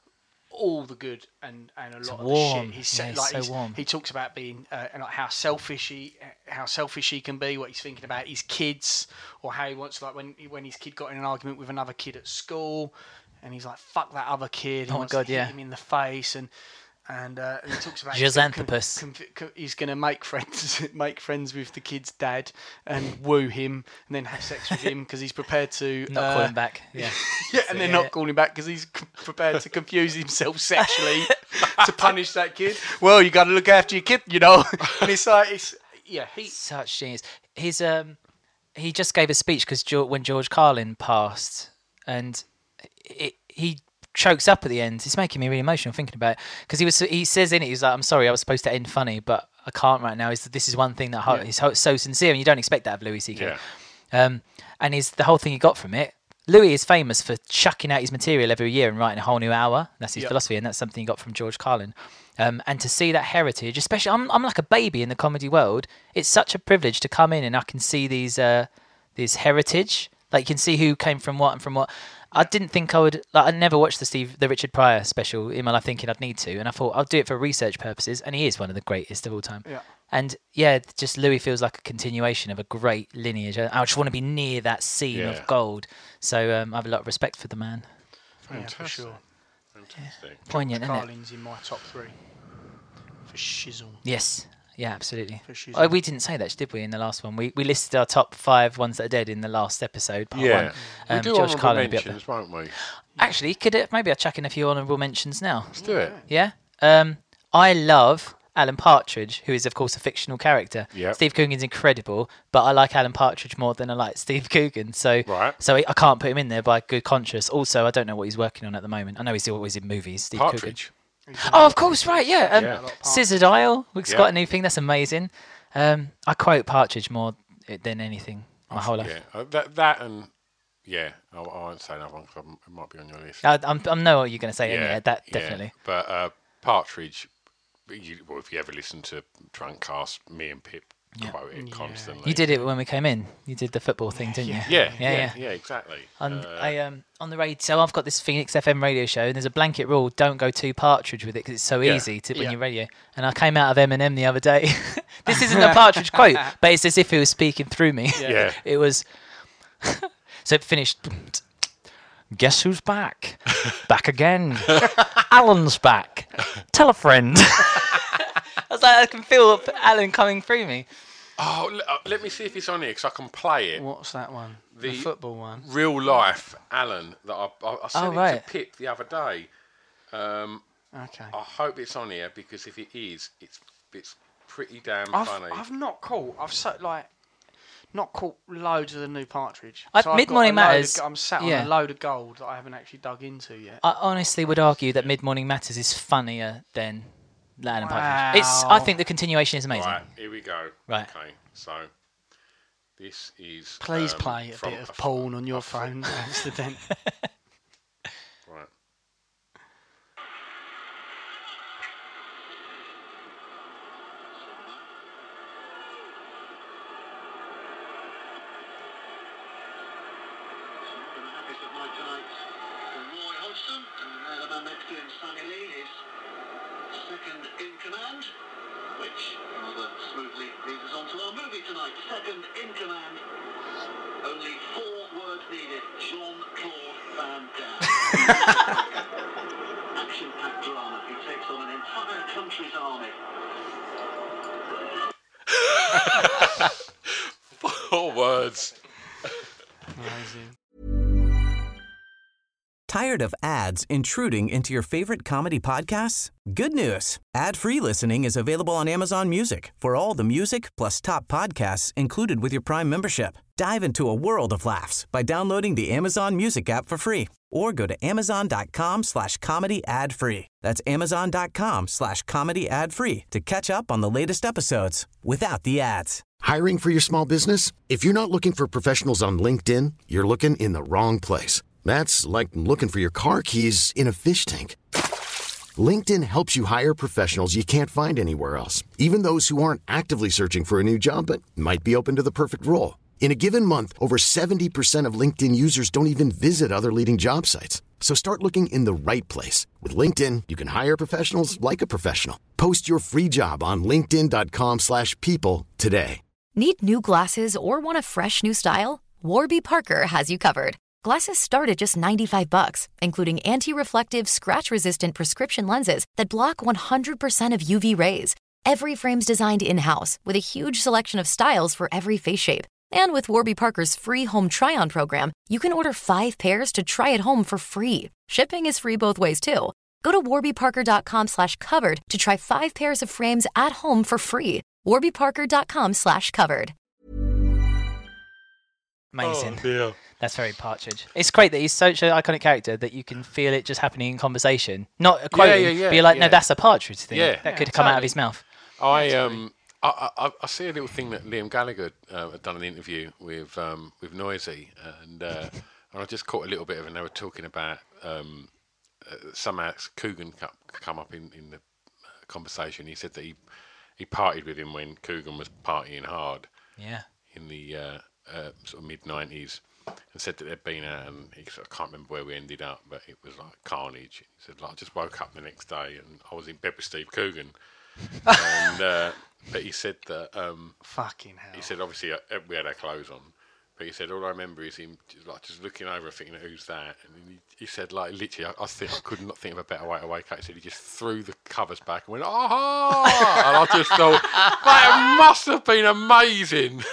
All the good and, and a lot of warm. the shit. He's Yeah, se- he's like so he's, warm. he talks about being uh, and like how selfish he how selfish he can be. What he's thinking about his kids, or how he wants like when when his kid got in an argument with another kid at school, and he's like fuck that other kid. He Oh my wants God, to hit yeah. him in the face and. And, uh, and he talks about Jazanthropus. con- con- con- he's going to make friends, make friends with the kid's dad, and woo him, and then have sex with him because he's prepared to Not uh, calling back. Yeah. Yeah, and then yeah, not yeah. calling back because he's c- prepared to confuse himself sexually to punish that kid. Well, you got to look after your kid, you know. And it's like, it's yeah, he Such genius. He's um, he just gave a speech because when George Carlin passed, and it, he chokes up at the end. It's making me really emotional thinking about it because he was he says in it, he's like, I'm sorry, I was supposed to end funny, but I can't right now. Is that this is one thing that ho- he's ho- so sincere, and you don't expect that of Louis C K. Yeah. Um, and his the whole thing he got from it. Louis is famous for chucking out his material every year and writing a whole new hour. That's his Yep. philosophy, and that's something he got from George Carlin. Um, and to see that heritage, especially, I'm I'm like a baby in the comedy world. It's such a privilege to come in and I can see these uh, these heritage. Like you can see who came from what and from what. I didn't think I would. Like I never watched the Steve, the Richard Pryor special in my life, thinking I'd need to, and I thought I'll do it for research purposes. And he is one of the greatest of all time. Yeah. And yeah, just Louis feels like a continuation of a great lineage. I I just want to be near that scene Yeah. of gold. So um, I have a lot of respect for the man. yeah, for sure. Fantastic. Poignant, isn't it? Carlin's in my top three for shizzle. Yes. Yeah, absolutely. Fishes Oh, and- we didn't say that, did we, in the last one? We we listed our top five ones that are dead in the last episode, part Yeah. one. We Um, do George honourable Carlin will be up there. mentions, won't we? Actually, could it, maybe I'll chuck in a few honourable mentions now. Let's do it. Yeah? Um, I love Alan Partridge, who is, of course, a fictional character. Yep. Steve Coogan's incredible, but I like Alan Partridge more than I like Steve Coogan. So Right. so I can't put him in there by good conscience. Also, I don't know what he's working on at the moment. I know he's always in movies, Steve Coogan. Partridge. Oh, of course, right, yeah. Um, Yeah. Scissored Isle, we've Yeah. got a new thing. That's amazing. Um, I quote Partridge more than anything my whole life. Yeah. Uh, that, that and... Yeah, I, I won't say another one because it might be on your list. I, I'm, I know what you're going to say. Yeah, yeah, that definitely. But uh, Partridge, you, well, if you ever listen to Drunkcast, me and Pip quote it constantly. You did it when we came in. You did the football thing, didn't you? Yeah, yeah, yeah, yeah. yeah, exactly. On, Uh, I um on the radio, so I've got this Phoenix F M radio show, and there's a blanket rule: don't go too Partridge with it because it's so Yeah. easy to when Yeah. you radio. And I came out of Eminem the other day. This isn't a Partridge quote, but it's as if he was speaking through me. Yeah. It was. So it finished. Guess who's back? Back again. Alan's back. Tell a friend. I was like, I can feel Alan coming through me. Oh, l- uh, let me see if it's on here because I can play it. What's that one? The, The- football one. Real life Alan that I, I, I sent Oh, it right. to Pip the other day. Um, Okay. I hope it's on here because if it is, it's it's pretty damn I've, funny. I've not caught. I've so, like not caught loads of the new Partridge. I- So I've Mid got Morning a load of Matters, g- I'm sat yeah. on a load of gold that I haven't actually dug into yet. I honestly would argue that Mid Morning Matters is funnier than Alan Wow. Partridge. It's. I think the continuation is amazing. Right, here we go. Right. Okay, so this is. Please um, play a from bit of a- porn on your a- phone. Accident. Right. The happiest of my tonight from Roy Hodgson, and uh, the man next to him, Sammy Lee, is second in command, which rather smoothly leads us on to our movie tonight. Second in command, only four words needed, Jean-Claude Van Damme. Action-packed drama, he takes on an entire country's army. Four words. Amazing. Tired of ads intruding into your favorite comedy podcasts? Good news. Ad-free listening is available on Amazon Music for all the music plus top podcasts included with your Prime membership. Dive into a world of laughs by downloading the Amazon Music app for free or go to amazon.com slash comedy ad free. That's amazon.com slash comedy ad free to catch up on the latest episodes without the ads. Hiring for your small business? If you're not looking for professionals on LinkedIn, you're looking in the wrong place. That's like looking for your car keys in a fish tank. LinkedIn helps you hire professionals you can't find anywhere else, even those who aren't actively searching for a new job but might be open to the perfect role. In a given month, over seventy percent of LinkedIn users don't even visit other leading job sites. So start looking in the right place. With LinkedIn, you can hire professionals like a professional. Post your free job on linkedin.com slash people today. Need new glasses or want a fresh new style? Warby Parker has you covered. Glasses start at just ninety-five bucks, including anti-reflective, scratch-resistant prescription lenses that block one hundred percent of U V rays. Every frame's designed in-house with a huge selection of styles for every face shape. And with Warby Parker's free home try-on program, you can order five pairs to try at home for free. Shipping is free both ways, too. Go to warbyparker.com slash covered to try five pairs of frames at home for free. warbyparker.com slash covered. Amazing. Oh, dear. That's very Partridge. It's great that he's such an iconic character that you can feel it just happening in conversation. Not a quote, yeah, yeah, but you're like, yeah. no, that's a Partridge thing. Yeah. that Yeah, could come out of totally. his mouth. I um I, I I see a little thing that Liam Gallagher uh, had done an interview with um with Noisy, and uh, and I just caught a little bit of it, and they were talking about um uh, somehow Coogan come, come up in in the conversation. He said that he he partied with him when Coogan was partying hard Yeah. in the uh, uh, sort of mid nineties, and said that they'd been out, and he said, I can't remember where we ended up, but it was like carnage. He said, like, I just woke up the next day and I was in bed with Steve Coogan. and uh, but he said that um, Fucking hell. he said obviously uh, we had our clothes on, But he said, all I remember is him just, like just looking over, thinking, who's that? And he, he said, like literally, I, I think I could not think of a better way to wake up. He said he just threw the covers back and went, aha! And I just thought, that must have been amazing.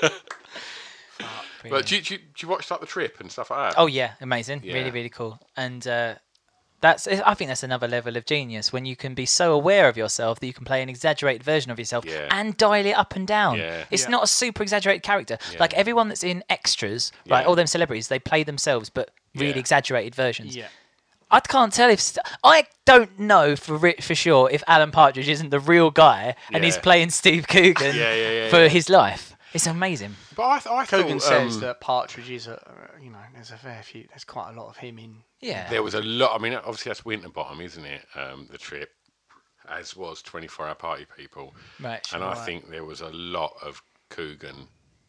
But do you, do, you, do you watch like the trip and stuff like that? Oh yeah, amazing, Yeah. really, really cool. And uh, that's I think that's another level of genius when you can be so aware of yourself that you can play an exaggerated version of yourself Yeah. and dial it up and down. Yeah. It's Yeah. not a super exaggerated character. Yeah. Like everyone that's in extras, right? Yeah. All them celebrities, they play themselves, but really Yeah. exaggerated versions. Yeah. I can't tell if st- I don't know for ri- for sure if Alan Partridge isn't the real guy and he's Yeah. playing Steve Coogan Yeah, yeah, yeah, for yeah. his life. It's amazing. But I, th- I Coogan thought says um, that Partridge is a, you know, there's a fair few, there's quite a lot of him in. Yeah. there was a lot. I mean, obviously that's Winterbottom, isn't it? Um, the trip, as was twenty-four Hour Party People. Right. And I Right. think there was a lot of Coogan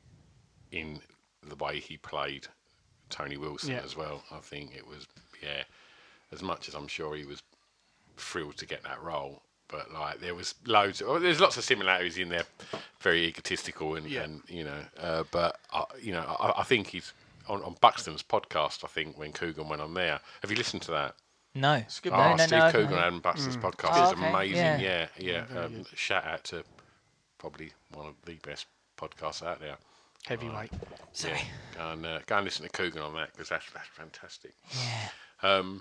in the way he played Tony Wilson Yeah. as well. I think it was, yeah, as much as I'm sure he was thrilled to get that role. But like there was loads, of, well, there's lots of similarities in there, very egotistical and, Yeah. and you know. Uh, but uh, you know, I, I think he's on, on Buxton's podcast. I think when Coogan went on there, have you listened to that? No. good. Oh, No, no, Steve no, Coogan no. on Adam Buxton's podcast Oh, is okay. amazing. Yeah. Yeah, yeah. Um, shout out to probably one of the best podcasts out there. Heavyweight. Sorry. Yeah, go and uh, go and listen to Coogan on that because that's that's fantastic. Yeah. Um,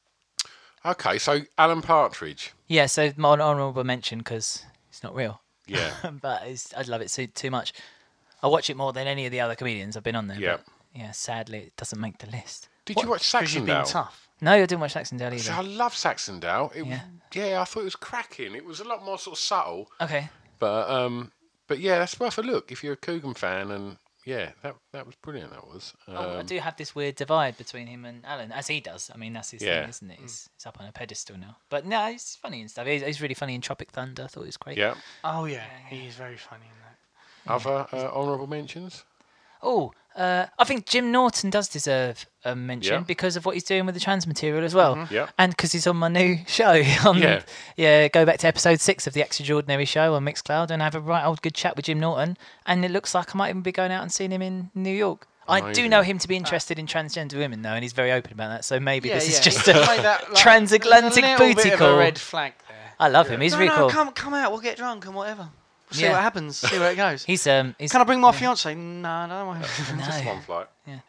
okay, so Alan Partridge. Yeah, so my honourable mention because it's not real. Yeah, But it's, I love it so, too much. I watch it more than any of the other comedians I've been on there. Yeah. But yeah, sadly, it doesn't make the list. did you watch Because you've been Saxondale? tough. No, I didn't watch Saxondale See, I either. love Saxondale. It, Yeah. yeah. yeah, I thought it was cracking. It was a lot more sort of subtle, Okay. but um, but yeah, that's worth a look if you're a Coogan fan. And yeah, that that was brilliant. That was. Um, Oh, I do have this weird divide between him and Alan, as he does. I mean, that's his Yeah. thing, isn't it? He's, he's up on a pedestal now. But no, he's funny and stuff. He's, he's really funny in Tropic Thunder. I thought he was great. yeah. Oh yeah, he is very funny in that. Other uh, honourable mentions. Oh, uh, I think Jim Norton does deserve a mention Yeah. because of what he's doing with the trans material as well. Yeah. And because he's on my new show. On, Yeah. yeah. Go back to episode six of the Extraordinary Show on Mixcloud and have a right old good chat with Jim Norton. And it looks like I might even be going out and seeing him in New York. I do Amazing. know him to be interested in transgender women, though, and he's very open about that. So maybe Yeah, this is yeah. just He's a made that, like, transatlantic there's a little booty bit call. Of a red flag there. I love him. He's no, really no, cool. come, come out. We'll get drunk and whatever. We'll see Yeah. what happens. See where it goes. He's um. He's, Can I bring my fiance? No, no, no. Just one flight.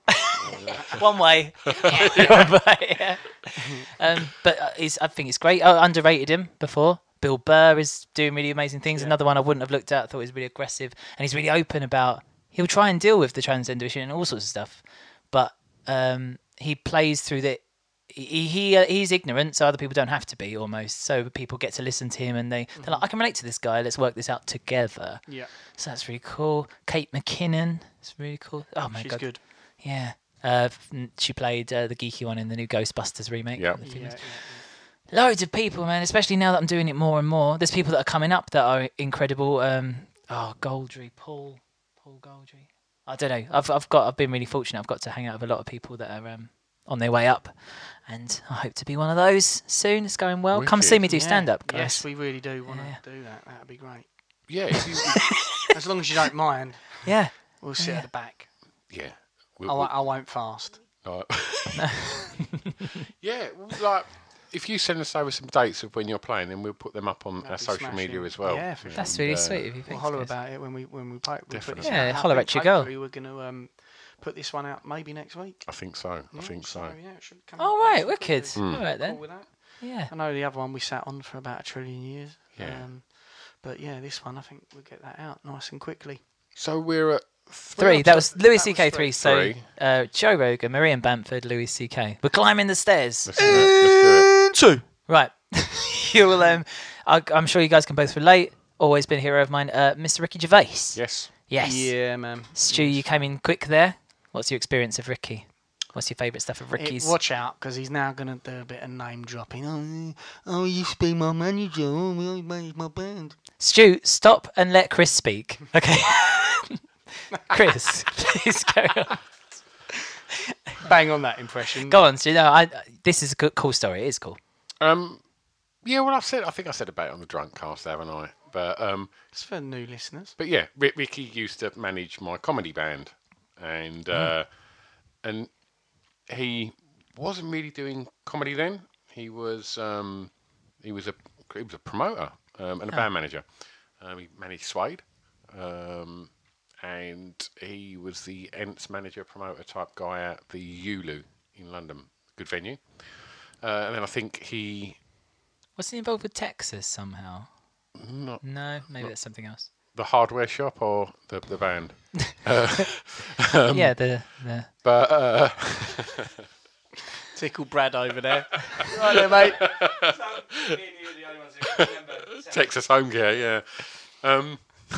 one way. One way, yeah. Um, but uh, he's, I think it's great. I underrated him before. Bill Burr is doing really amazing things. Another one I wouldn't have looked at. I thought he was really aggressive, and he's really open about. He'll try and deal with the transgender issue and all sorts of stuff, but um, he plays through the. He, he uh, he's ignorant, so other people don't have to be almost. So people get to listen to him, and they they're like, I can relate to this guy. Let's work this out together. Yeah, So that's really cool. Kate McKinnon, it's really cool. Oh my she's god, good. yeah. Uh, f- she played uh, the geeky one in the new Ghostbusters remake. Yeah. The Yeah, films. yeah, Loads of people, man. Especially now that I'm doing it more and more. There's people that are coming up that are incredible. Um, oh, Goldry, Paul, Paul Goldry. I don't know. I've I've got I've been really fortunate. I've got to hang out with a lot of people that are um, on their way up, and I hope to be one of those soon. It's going well. Come see Wicked. me do yeah. stand up, guys. Yes, we really do want to Yeah. do that. That'd be great. Yeah, if you, As long as you don't mind, Yeah. we'll sit Yeah. at the back. yeah. I, We'll, won't- I won't fast. we'll- yeah, well, like if you send us over some dates of when you're playing, then we'll put them up on our That'd be social smashing. media as well. Yeah, for sure. That's And, really uh, sweet of you. We'll Thanks, holler guys. about it when we when we play. We put this Definitely. out. Yeah, I holler think at your girl. hopefully We're going to um, put this one out maybe next week. I think so. I Yeah, think so. yeah, it should come All out right, nice and wicked. quickly. All right then. Cool with that. Yeah. I know the other one we sat on for about a trillion years. Yeah. Um, but yeah, this one I think we'll get that out nice and quickly. So we're at Three. That was Louis C K was three. three. So Three. uh, Joe Rogan, Marianne Bamford, Louis C K. We're climbing the stairs. Let's do it. Let's do it. Two. Right. You'll. Um, I, I'm sure you guys can both relate. Always been a hero of mine. Uh, Mister Ricky Gervais. Yes. Yes. Yeah, man. Stu, you came in quick there. What's your experience of Ricky? What's your favourite stuff of It- Ricky's? watch out, because he's now going to do a bit of name dropping. Oh, oh, you used to be my manager. Oh, I managed my band. Stu, stop and let Chris speak. Okay. Chris, please go on. Bang on that impression. Go on, Stu. No, I, this is a good, cool story. It is cool. Um, yeah. Well, I've said. I think I said about it on the Drunk Cast, haven't I? But um, It's for new listeners. but yeah, Rick, Ricky used to manage my comedy band, and uh, and he wasn't really doing comedy then. He was um, he was a he was a promoter um, and a band manager. Um, he managed Suede, um, and he was the Ents manager promoter type guy at the Ulu in London, good venue. Uh, and then I think he Was he involved with Texas somehow? not No, maybe that's something else. the hardware shop or the the band, uh, um, yeah, the the. but. Uh, Tickle Brad over there. Right there, mate. Texas Home Care, yeah. Um,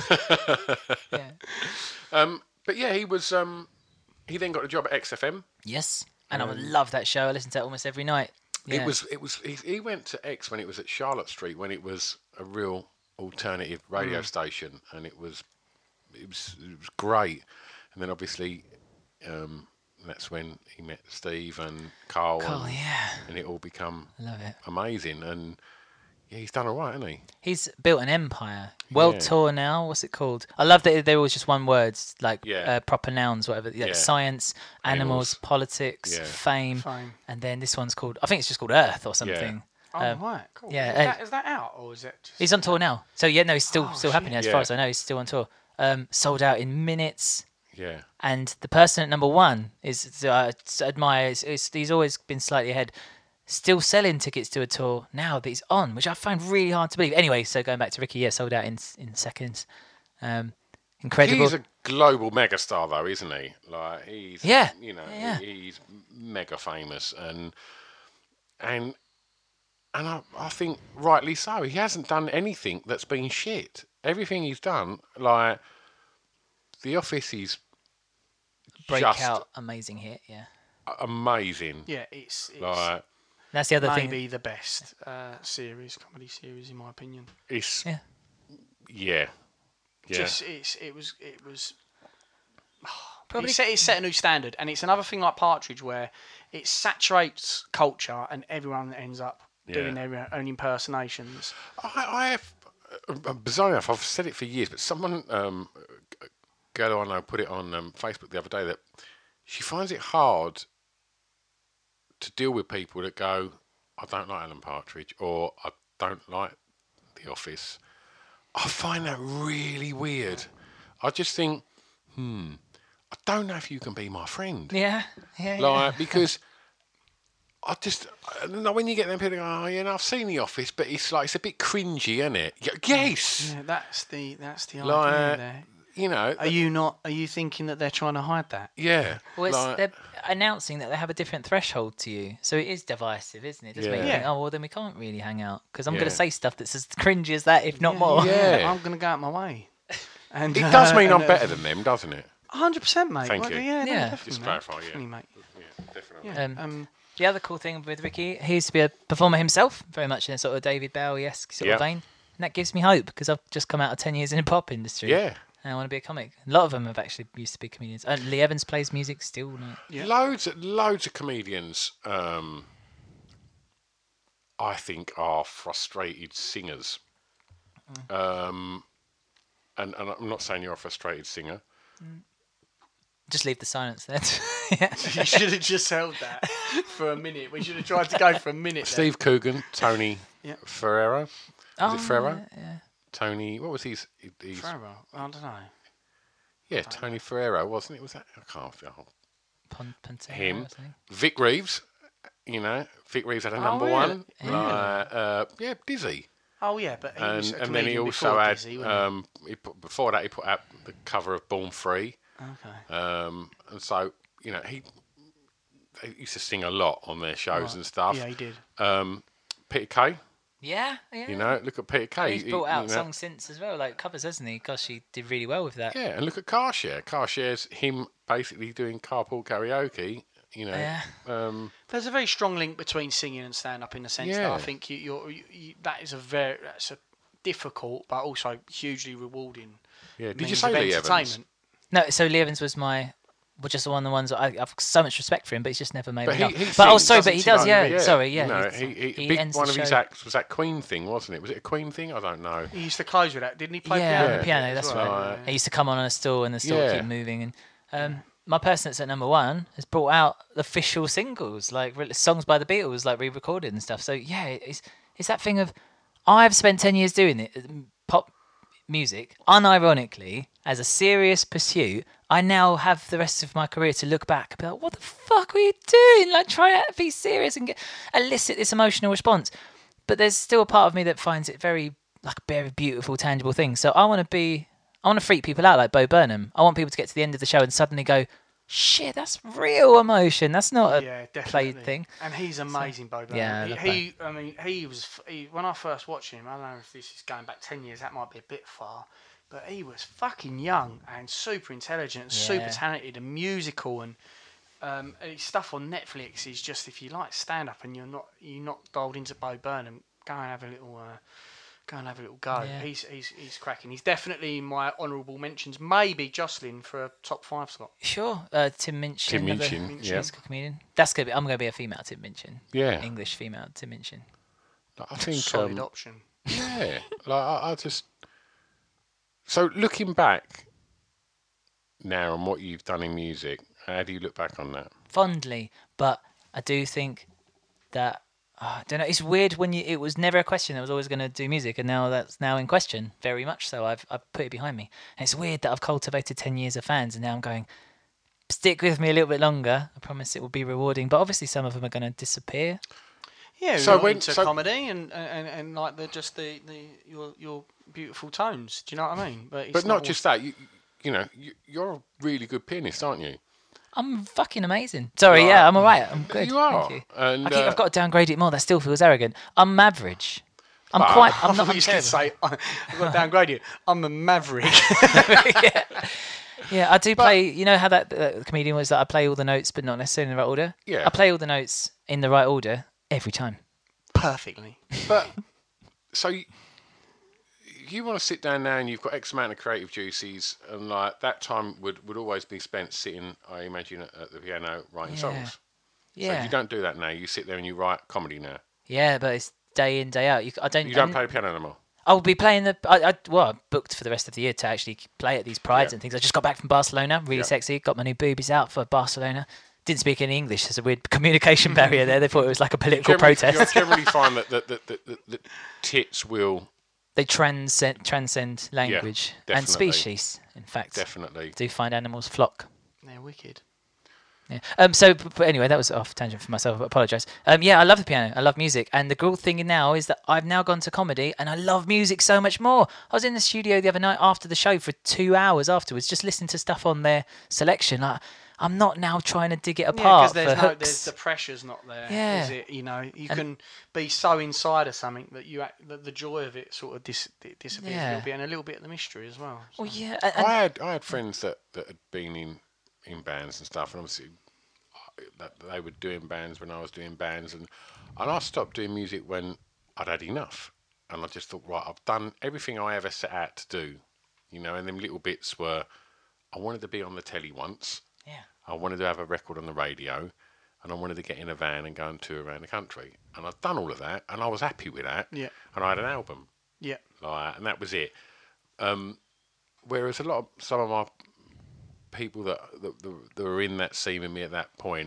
Yeah. um, but yeah, he was. Um, he then got a job at X F M. Yes, and I would love that show. I listen to it almost every night. Yeah. It was. It was. He, he went to X when it was at Charlotte Street, when it was a real alternative radio Mm. station, and it was. It was. It was great, and then obviously. Um, that's when he met Steve and Carl, Carl, and, yeah. and it all become I love it. amazing. And yeah, he's done all right, hasn't he? He's built an empire. World Yeah. tour now. What's it called? I love that they're always just one words, like Yeah. uh, proper nouns, whatever. Yeah, Yeah. Science, animals, Animals. politics, Yeah. fame, Fame. and then this one's called. I think it's just called Earth or something. Oh, Um, right, cool. yeah, Is uh, that, is that out, or is it just... He's on tour now. So yeah, no, he's still Oh, still happening as shit. far Yeah. as I know. He's still on tour. Um, sold out in minutes. Yeah. And the person at number one is uh, I admire. Is, is, he's always been slightly ahead. Still selling tickets to a tour now that he's on, which I find really hard to believe. Anyway, so going back to Ricky, yeah, sold out in in seconds. Um, incredible. He's a global megastar, though, isn't he? Like he's, Yeah. you know, Yeah. he- he's mega famous, and and and I, I think rightly so. He hasn't done anything that's been shit. Everything he's done, like The Office, is breakout, just amazing hit. Yeah, amazing. Yeah, it's, it's Like that's the other maybe thing. the best uh, series, comedy series, in my opinion. it's Yeah. yeah, yeah. Just it's it was it was. Probably- It set, it set a new standard, and it's another thing like Partridge where it saturates culture, and everyone ends up doing Yeah. their own impersonations. I, I have, uh, bizarre enough, I've said it for years, but someone, um, a girl I know, put it on um, Facebook the other day that she finds it hard to deal with people that go, I don't like Alan Partridge, or I don't like The Office. I find that really weird. I just think, hmm, I don't know if you can be my friend. Yeah, yeah, yeah. Like, because I just, I don't know, when you get them people, go, oh, yeah, no, I've seen The Office, but it's like, it's a bit cringy, isn't it? Y- Yes! Yeah, that's the that's the Like, idea there. You know, Are you not? Are you thinking that they're trying to hide that? yeah. Well, it's, like- they're announcing that they have a different threshold to you, so it is divisive, isn't it? It does make you Yeah. think, oh well, then we can't really hang out because I'm going Yeah. to say stuff that's as cringy as that, if not more. Yeah. I'm going to go out my way. And it does uh, mean I'm and, uh, better than them, doesn't it? one hundred percent, mate. Thank Well, you. Yeah, no, Yeah. definitely, Just mate. clarify, yeah. Definitely, mate. Yeah, definitely. Yeah. Um, Um, The other cool thing with Ricky, he used to be a performer himself, very much in a sort of David Bowie-esque sort Yeah. of vein, and that gives me hope because I've just come out of ten years in the pop industry. Yeah. And I want to be a comic. A lot of them have actually used to be comedians. Uh, Lee Evans plays music still. Like, Yeah. Loads, loads of comedians, um, I think, are frustrated singers. Mm. Um, and, and I'm not saying you're a frustrated singer. just leave the silence there. Yeah. you should have just held that for a minute. We should have tried to go for a minute. there. Steve Coogan, Tony Yeah. Ferrero. Is Oh, it Ferrero? yeah, yeah. Tony, what was his? his Forever. I don't know. yeah, Tony Ferrero, wasn't it? Was that? I can't. Oh. Pon- Pantera Him. or something. Vic Reeves, you know, Vic Reeves had a Oh, number really? one. Yeah. Like, uh, yeah, Dizzy. Oh yeah, but he was And, a and then he comedian also before had, Dizzy, wasn't um, he put, before that, he put out the cover of Born Free. he? Okay. Um, and so, you know, he, he used to sing a lot on their shows and stuff. Yeah, he did. Um, Peter Kay, Yeah, yeah. you know, look at Peter Kay. He's he- brought out you know, songs since as well, like covers, hasn't he? Gosh, he did really well with that. Yeah, and look at Carshare. Carshare's him basically doing carpool karaoke, you know. Yeah. Um, There's a very strong link between singing and stand-up in the sense that Yeah. I think you, you're, you, you, that is a very that's a difficult but also hugely rewarding. yeah, did means you say of Lee Evans? entertainment. No, so Lee Evans was my, well, just one of the ones that I, I've so much respect for him, but he's just never made But me he, up. he But oh, sings, sorry, doesn't but he he? does, yeah. Yeah, Sorry, yeah. You know, he's- he, he, he big, ends one the of his show- acts was that Queen thing, wasn't it? Was it a Queen thing? I don't know. He used to close with that, didn't he? Play Yeah, piano. on the piano, as that's well? right. He used to come on on a stool and the stool Yeah. keep moving. And um, my person that's at number one has brought out official singles, like re- songs by the Beatles, like re-recorded and stuff. So yeah, it's it's that thing of I've spent ten years doing it, pop music, unironically, as a serious pursuit. I now have the rest of my career to look back and be like, what the fuck were you doing? Like, try to be serious and get, elicit this emotional response. But there's still a part of me that finds it very, like, very beautiful, tangible thing. So I want to be, I want to freak people out like Bo Burnham. I want people to get to the end of the show and suddenly go, shit, that's real emotion. That's not a yeah, played thing. And he's amazing, Bo Burnham. Yeah, I he, love he I mean, he was he, when I first watched him. I don't know if this is going back ten years. That might be a bit far, but he was fucking young and super intelligent, and super Yeah. talented, and musical, and um, and his stuff on Netflix is just, if you like stand up and you're not you're not dialed into Bo Burnham, go and have a little. Uh, Go and have a little go. Yeah. He's he's he's cracking. He's definitely in my honourable mentions. Maybe Jocelyn for a top five slot. Sure, uh, Tim Minchin. Tim another Minchin, yeah. musical comedian. That's gonna be. I'm gonna be a female Tim Minchin. Yeah. English female Tim Minchin. I think Solid um, option. Yeah, like I, I just. So looking back now on what you've done in music, how do you look back on that? Fondly, but I do think that oh, I don't know. It's weird when you. It was never a question that was always going to do music, and now that's now in question. Very much so. I've I've put it behind me, and it's weird that I've cultivated ten years of fans, and now I'm going. Stick with me a little bit longer. I promise it will be rewarding, but obviously some of them are going to disappear. Yeah, So so when- into so- comedy and, and, and like the just the, the your your beautiful tones. Do you know what I mean? But it's But not what- just that. You, you know, you, you're a really good pianist, aren't you? I'm fucking amazing. Sorry, yeah, I'm alright. I'm good. You are. Thank you. And, I think uh, I've got to downgrade it more. That still feels arrogant. I'm average. I'm Ah. quite. I I'm thought not. you I'm was going to terrible. say I've got to downgrade you. I'm a maverick. yeah. yeah, I do play. You know how that uh, comedian was that I play all the notes, but not necessarily in the right order. Yeah. I play all the notes in the right order every time. Perfectly. But so you, you want to sit down now, and you've got X amount of creative juices, and like that time would, would always be spent sitting, I imagine, at, at the piano writing Yeah. songs. Yeah. So you don't do that now. You sit there and you write comedy now. Yeah, but it's day in day out. You, I don't. You don't I, play the piano anymore. I'll be playing the. I, I well, I'm booked for the rest of the year to actually play at these prides Yeah. and things. I just got back from Barcelona, really Yeah. sexy. Got my new boobies out for Barcelona. Didn't speak any English. There's a weird communication barrier there. They thought it was like a political Generally, protest. You generally find that that, that, that, that, that tits will They transcend transcend language and definitely. species. In fact, definitely. do find animals flock. They're wicked. Yeah. Um. So, but but anyway, that was off tangent for myself. I apologise. Um. Yeah, I love the piano. I love music, and the cool thing now is that I've now gone to comedy, and I love music so much more. I was in the studio the other night after the show for two hours afterwards, just listening to stuff on their selection. Like, I'm not now trying to dig it Yeah, apart because there's for no, hooks. there's the pressure's not there. Yeah. Is it? You know, you And- can be so inside of something that you act, that the joy of it sort of dis, di- disappears a Yeah. little bit, and a little bit of the mystery as well. Well, so. yeah. And, and- I had I had friends that, that had been in, in bands and stuff, and obviously uh, that they were doing bands when I was doing bands, and and I stopped doing music when I'd had enough, and I just thought, right, I've done everything I ever set out to do, you know, and them little bits were, I wanted to be on the telly once, yeah. I wanted to have a record on the radio, and I wanted to get in a van and go and tour around the country, and I'd done all of that, and I was happy with that, Yeah. and I had an album. Yeah. Like, and that was it. Um, whereas a lot of some of my people that, that that were in that scene with me at that point,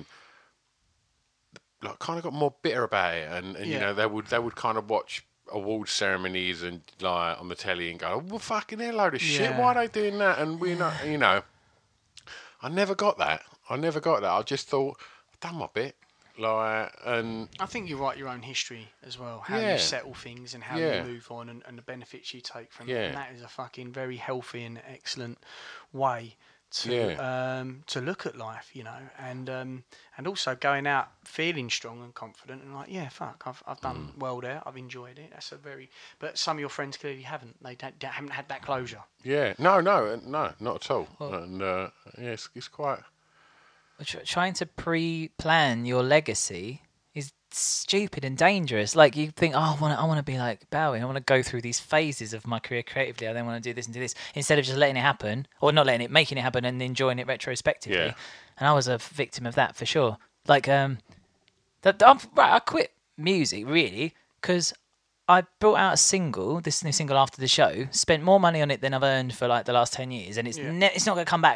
like, kind of got more bitter about it, and, and you Yeah. know, they would they would kind of watch award ceremonies and like on the telly and go, well, fucking hell, load of shit. Yeah. Why are they doing that? And we're not, you know. I never got that. I never got that. I just thought I've done my bit, like, and I think you write your own history as well, how Yeah. you settle things and how Yeah. you move on, and, and the benefits you take from it. Yeah. And that is a fucking very healthy and excellent way to Yeah. um, to look at life, you know, and um, and also going out feeling strong and confident and like, yeah, fuck, I've I've done Mm. well there, I've enjoyed it. That's a very, but some of your friends clearly haven't. They don't, they haven't had that closure. yeah, no, no, no, not at all. And uh, yeah, it's, it's quite. Tr- trying to pre-plan your legacy is stupid and dangerous. Like, you think, oh, I want to, I want to be like Bowie. I want to go through these phases of my career creatively. I then want to do this and do this, instead of just letting it happen, or not letting it, making it happen, and enjoying it retrospectively. Yeah. And I was a victim of that for sure. Like, um, that I'm, right, I quit music really because I brought out a single, this new single after the show, spent more money on it than I've earned for like the last ten years, and it's Yeah. ne- it's not going to come back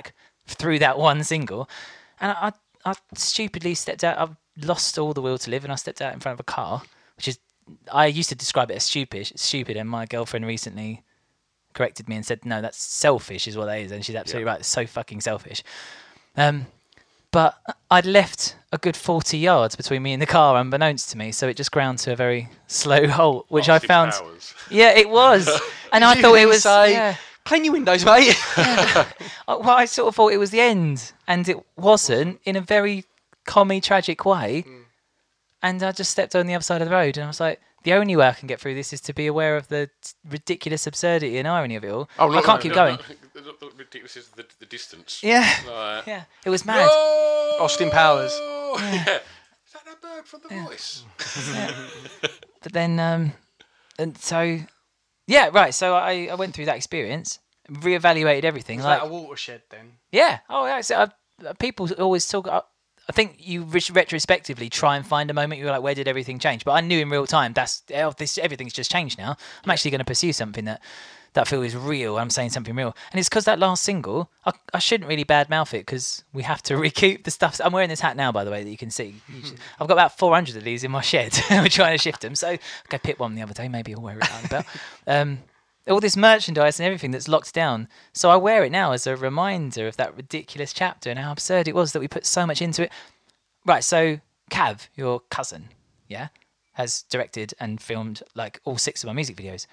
through that one single, and I, I stupidly stepped out. I lost all the will to live, and I stepped out in front of a car, which is I used to describe it as stupid, stupid, and my girlfriend recently corrected me and said, "No, that's selfish, is what that is," and she's absolutely yeah. right. It's so fucking selfish. Um, but I'd left a good forty yards between me and the car, unbeknownst to me, so it just ground to a very slow halt, which Austin I found. Powers. Yeah, it was, and I thought it was. Say, yeah. Clean your windows, mate. yeah. Well, I sort of thought it was the end, and it wasn't, in a very comedy tragic way. Mm. And I just stepped on the other side of the road, and I was like, the only way I can get through this is to be aware of the t- ridiculous absurdity and irony of it all. Oh, no, I can't no, keep no, going. No, no, the ridiculous is the, the distance. Yeah. Like, yeah. It was mad. No! Austin Powers. Yeah. yeah. Is that that bird from The yeah. Voice? yeah. But then, um, and so, yeah, right. So I, I went through that experience, reevaluated everything. Was like that a watershed then? Yeah. Oh, yeah. So I, people always talk. I, I think you retrospectively try and find a moment you're like, where did everything change? But I knew in real time that's oh, this everything's just changed now. I'm actually going to pursue something that that I feel is real. I'm saying something real, and it's because that last single. I, I shouldn't really badmouth it because we have to recoup the stuff. I'm wearing this hat now, by the way, that you can see. You should, I've got about four hundred of these in my shed. We're trying to shift them, so I picked one the other day. Maybe I'll wear it out about. Um, all this merchandise and everything that's locked down. So I wear it now as a reminder of that ridiculous chapter and how absurd it was that we put so much into it. Right, so Cav, your cousin, yeah, has directed and filmed like all six of my music videos.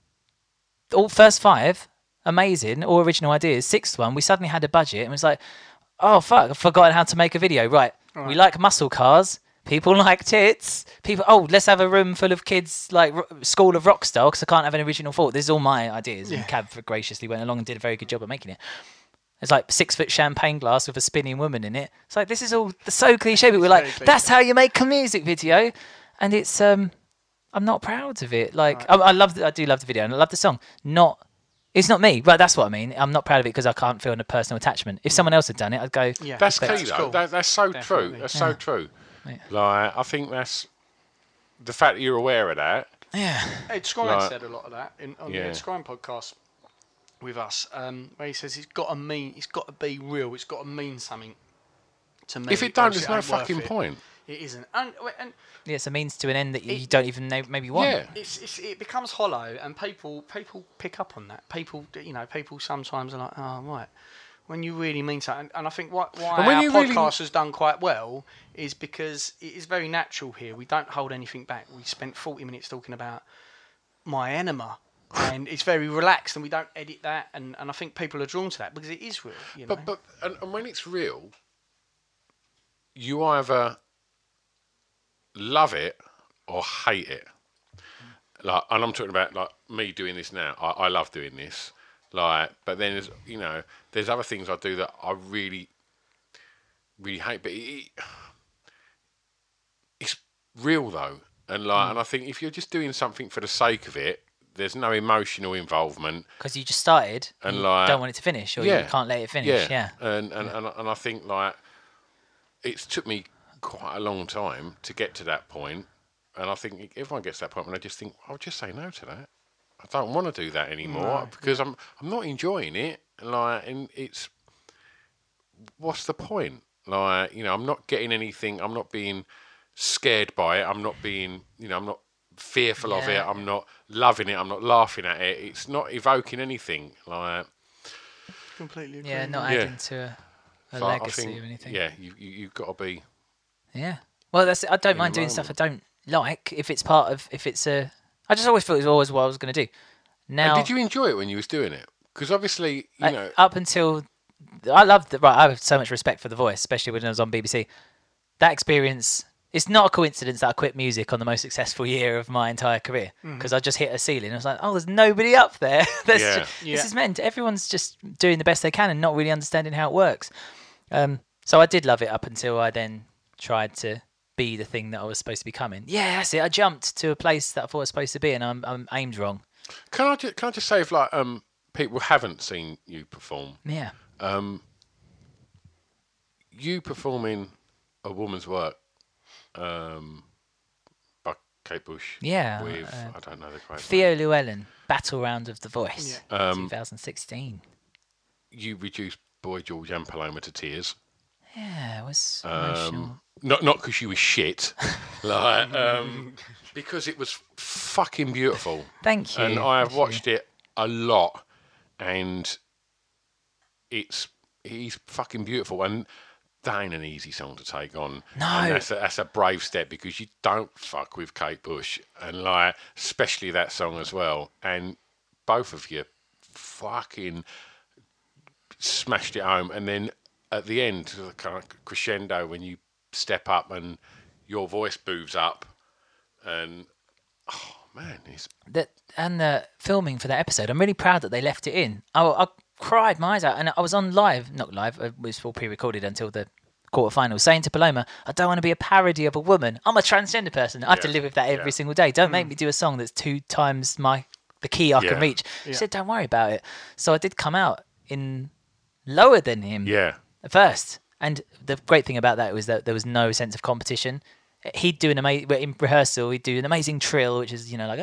All first five, amazing, all original ideas. Sixth one, we suddenly had a budget and was like, oh fuck, I've forgotten how to make a video. Right, right. We like muscle cars. People like tits. People. Oh, let's have a room full of kids like r- School of Rockstar because I can't have an original thought. This is all my ideas. Yeah. And Cav graciously went along and did a very good job at making it. It's like six foot champagne glass with a spinning woman in it. It's like this is all so cliche, but we're like, that's how you make a music video, and it's um, I'm not proud of it. Like right. I, I love, the, I do love the video and I love the song. Not, it's not me, right? That's what I mean. I'm not proud of it because I can't feel a personal attachment. If someone else had done it, I'd go. Yeah, that's key though. Cool. That, that's so Definitely. true. That's yeah. so true. Yeah. Like I think that's the fact that you're aware of that. Yeah. Ed Skrein like, said a lot of that in, on yeah. the Ed Skrein podcast with us, um, where he says it's got to mean, it's got to be real, it's got to mean something to me. If it don't, there's no fucking it. point. It isn't, and, and yeah, it's a means to an end that you it, don't even know, maybe want. Yeah. It's, it's it becomes hollow, and people people pick up on that. People, you know, people sometimes are like, oh right. When you really mean something, and I think why, why our podcast really... has done quite well is because it is very natural here. We don't hold anything back. We spent forty minutes talking about my enema, and it's very relaxed, and we don't edit that. And, and I think people are drawn to that because it is real. You know? But but and, and when it's real, you either love it or hate it. Like, and I'm talking about like me doing this now. I, I love doing this. Like, but then there's, you know, there's other things I do that I really, really hate. But it, it's real though, and like, mm. and I think if you're just doing something for the sake of it, there's no emotional involvement. Because you just started, and you like, don't want it to finish, or yeah, you can't let it finish. Yeah, yeah. And and, yeah. and and I think like, it's took me quite a long time to get to that point, and I think everyone gets to that point when I just think, I'll just say no to that. I don't want to do that anymore no. because I'm I'm not enjoying it. Like, and it's what's the point? Like, you know, I'm not getting anything. I'm not being scared by it. I'm not being, you know, I'm not fearful yeah. of it. I'm not loving it. I'm not laughing at it. It's not evoking anything. Like, completely agree. Yeah, not yeah. adding to a, a so legacy think, or anything. Yeah, you, you you've got to be. Yeah. Well, that's. I don't mind doing stuff I don't like if it's part of if it's a. I just always thought it was always what I was going to do. Now, and did you enjoy it when you was doing it? Because obviously, you I, know, up until I loved the right. I have so much respect for The Voice, especially when I was on B B C. That experience. It's not a coincidence that I quit music on the most successful year of my entire career because mm. I just hit a ceiling. I was like, oh, there's nobody up there. yeah. Just, yeah. This is meant. Everyone's just doing the best they can and not really understanding how it works. Um, so I did love it up until I then tried to be the thing that I was supposed to be becoming. Yeah, that's it. I jumped to a place that I thought I was supposed to be, and I'm, I'm aimed wrong. Can I just, can I just say, if like um people haven't seen you perform, yeah, um, you performing a woman's work, um, by Kate Bush, yeah, with uh, I don't know the great Theo Llewellyn, Battle Round of the Voice, yeah. um, twenty sixteen. You reduce Boy George and Paloma to tears. Yeah, it was emotional. Um, not not because she was shit, like um, because it was fucking beautiful. Thank you. And I have Thank watched you. it a lot, and it's he's fucking beautiful. And that ain't an easy song to take on. No. And that's a, that's a brave step because you don't fuck with Kate Bush, and like especially that song as well. And both of you fucking smashed it home. And then at the end, the kind of crescendo when you step up and your voice moves up, and oh man, it's That and the filming for that episode, I'm really proud that they left it in. I, I cried my eyes out, and I was on live, not live, it was all pre-recorded until the quarterfinals, saying to Paloma, I don't want to be a parody of a woman. I'm a transgender person. I have to Yeah, live with that every yeah. single day. Don't make me do a song that's two times my the key I Yeah. can reach. She said, don't worry about it. So I did come out in lower than him yeah. at first. And the great thing about that was that there was no sense of competition. He'd do an amazing, in rehearsal, he'd do an amazing trill, which is, you know, like,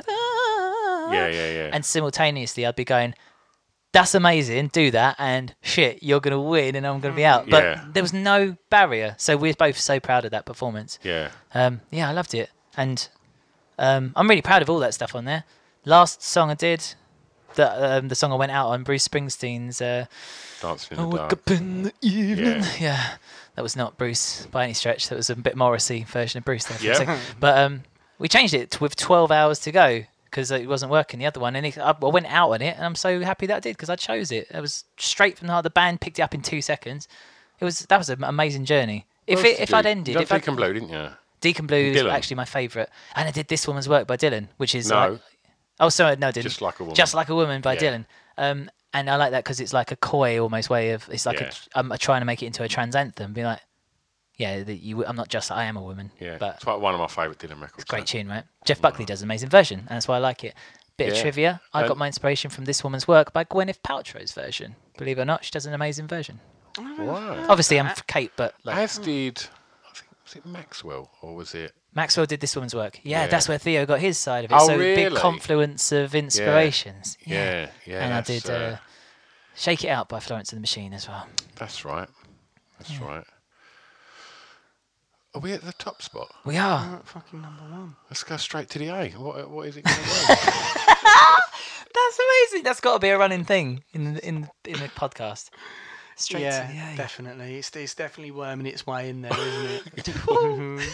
ah! Yeah, yeah, yeah. And simultaneously, I'd be going, that's amazing, do that, and shit, you're going to win and I'm going to be out. But Yeah. there was no barrier. So we're both so proud of that performance. Yeah. Um, yeah, I loved it. And um, I'm really proud of all that stuff on there. Last song I did, the, um, the song I went out on, Bruce Springsteen's uh, Dancing I in the woke dark. up in the evening. Yeah. Yeah. That was not Bruce by any stretch. That was a bit Morrissey version of Bruce there. For a Yeah. second. But um, we changed it to, with twelve hours to go because it wasn't working, the other one. And it, I, I went out on it, and I'm so happy that I did because I chose it. It was straight from the heart. The band picked it up in two seconds. It was That was an amazing journey. If What else it, did if you I'd do? ended... You if done I'd, Deacon Blue, didn't you? Deacon Blue is Dylan. actually my favourite. And I did This Woman's Work by Dylan, which is... No. Like, oh, sorry, no, I didn't. Just Like a Woman. Just Like a Woman by Yeah. Dylan. Um, and I like that because it's like a coy almost way of... It's like Yeah. a, I'm trying to make it into a trans anthem. Be like, yeah, the, you, I'm not just... I am a woman. Yeah. But It's like one of my favourite Dylan records. great so. tune, right? Jeff Buckley does an amazing version, and that's why I like it. Bit of Yeah. trivia. I And- got my inspiration from This Woman's Work by Gwyneth Paltrow's version. Believe it or not, she does an amazing version. Wow. Obviously, I'm for Kate, but like, As did, I think, was it Maxwell or was it? Maxwell did This Woman's Work. Yeah, Yeah. that's where Theo got his side of it. Oh, so big really? confluence of inspirations. Yeah, yeah. and I that's, did uh, Shake It Out by Florence and the Machine as well. That's right. That's right. Are we at the top spot? We are. Fucking number one. Let's go straight to the A. What, what is it going to be? That's amazing. That's got to be a running thing in the, in in the podcast. Straight yeah, to the A. definitely. It's, it's definitely worming its way in there, isn't it?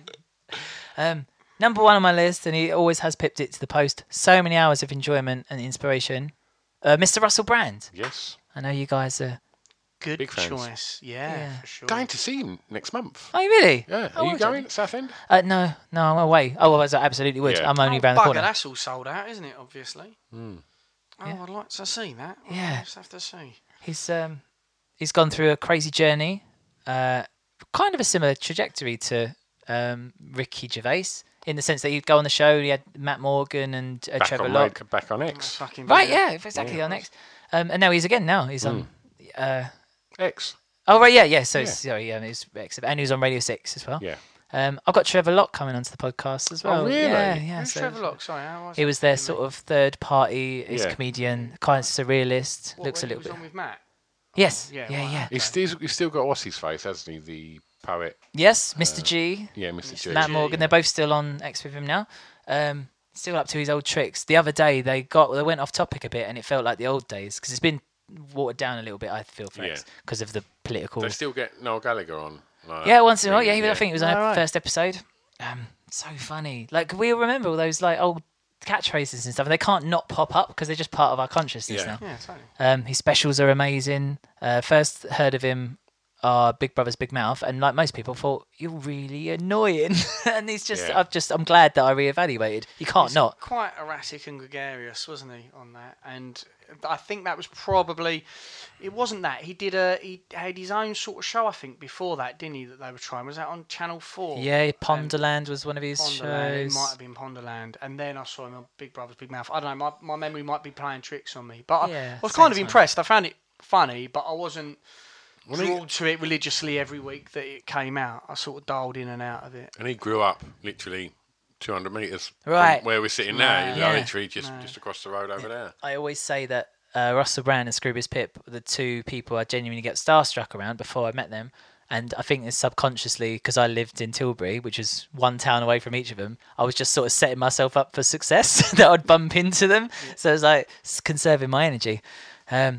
Um, number one on my list, and he always has pipped it to the post. So many hours of enjoyment and inspiration. Uh, Mister Russell Brand. Yes. I know you guys are. Good Big fans. choice. Yeah, Yeah. for sure. Going to see him next month. Oh, really? Yeah. Oh, Are you okay. going? Southend? Uh, no, no, I'm away. Oh, well, I absolutely would. Yeah. I'm only oh, round the bugger, corner. that's all sold out, isn't it? Obviously. Mm. Oh, Yeah. I'd like to see that. I'll Yeah. just have to see. He's um, he's gone through a crazy journey, uh, kind of a similar trajectory to um, Ricky Gervais in the sense that he'd go on the show. He had Matt Morgan and uh, Back Trevor on, Locke. Ra- back on That's X. fucking Right, brilliant. yeah, exactly. On next, um, and now he's again. Now he's on. Uh, X. oh right, yeah, yeah. So Yeah. it's, sorry, yeah, it's X, and he was on Radio Six as well. Yeah. Um, I've got Trevor Locke coming onto the podcast as well. Oh, really? Yeah, yeah. Who's so Trevor Locke? Sorry, how was He that? was their sort of third party. He's Yeah. a comedian, kind of surrealist. What, looks a when he little was bit. on with Matt. Yes. Yeah, Yeah, yeah. right. He's still, he's still got what's his face, hasn't he? The poet. Yes, Mister G. Yeah, Mister G. Matt Morgan, they're both still on X with him now. Um, still up to his old tricks. The other day they got they went off topic a bit, and it felt like the old days because it's been watered down a little bit. I feel for Yeah. X because of the political. They still get Noel Gallagher on. Like, Yeah, once in a while. Yeah, really, he, I think it was on Oh, the right. first episode. Um, so funny. Like we all remember all those like old catchphrases and stuff, and they can't not pop up because they're just part of our consciousness Yeah. now. Yeah, totally. Um, his specials are amazing. Uh, first heard of him, uh, Big Brother's Big Mouth, and like most people, thought you're really annoying. and he's just, Yeah. I've just, I'm glad that I reevaluated. You can't He's not. quite erratic and gregarious, wasn't he, on that? And I think that was probably. It wasn't that he did a he had his own sort of show. I think before that, didn't he? That they were trying. Was that on Channel Four? Yeah, Ponderland was one of his Ponderland. It shows. might have been Ponderland, and then I saw him on Big Brother's Big Mouth. I don't know. My, my memory might be playing tricks on me, but I, Yeah, I was same kind of time. impressed. I found it funny, but I wasn't Well, he- drawn to it religiously every week that it came out. I sort of dialed in and out of it. And he grew up literally two hundred metres Right. from where we're sitting now. You know, Yeah. literally just, just across the road over there. I always say that uh, Russell Brand and Scroobius Pip were the two people I genuinely get starstruck around before I met them. And I think it's subconsciously, because I lived in Tilbury, which is one town away from each of them, I was just sort of setting myself up for success that I'd bump into them. Yeah. So it was like conserving my energy. Um,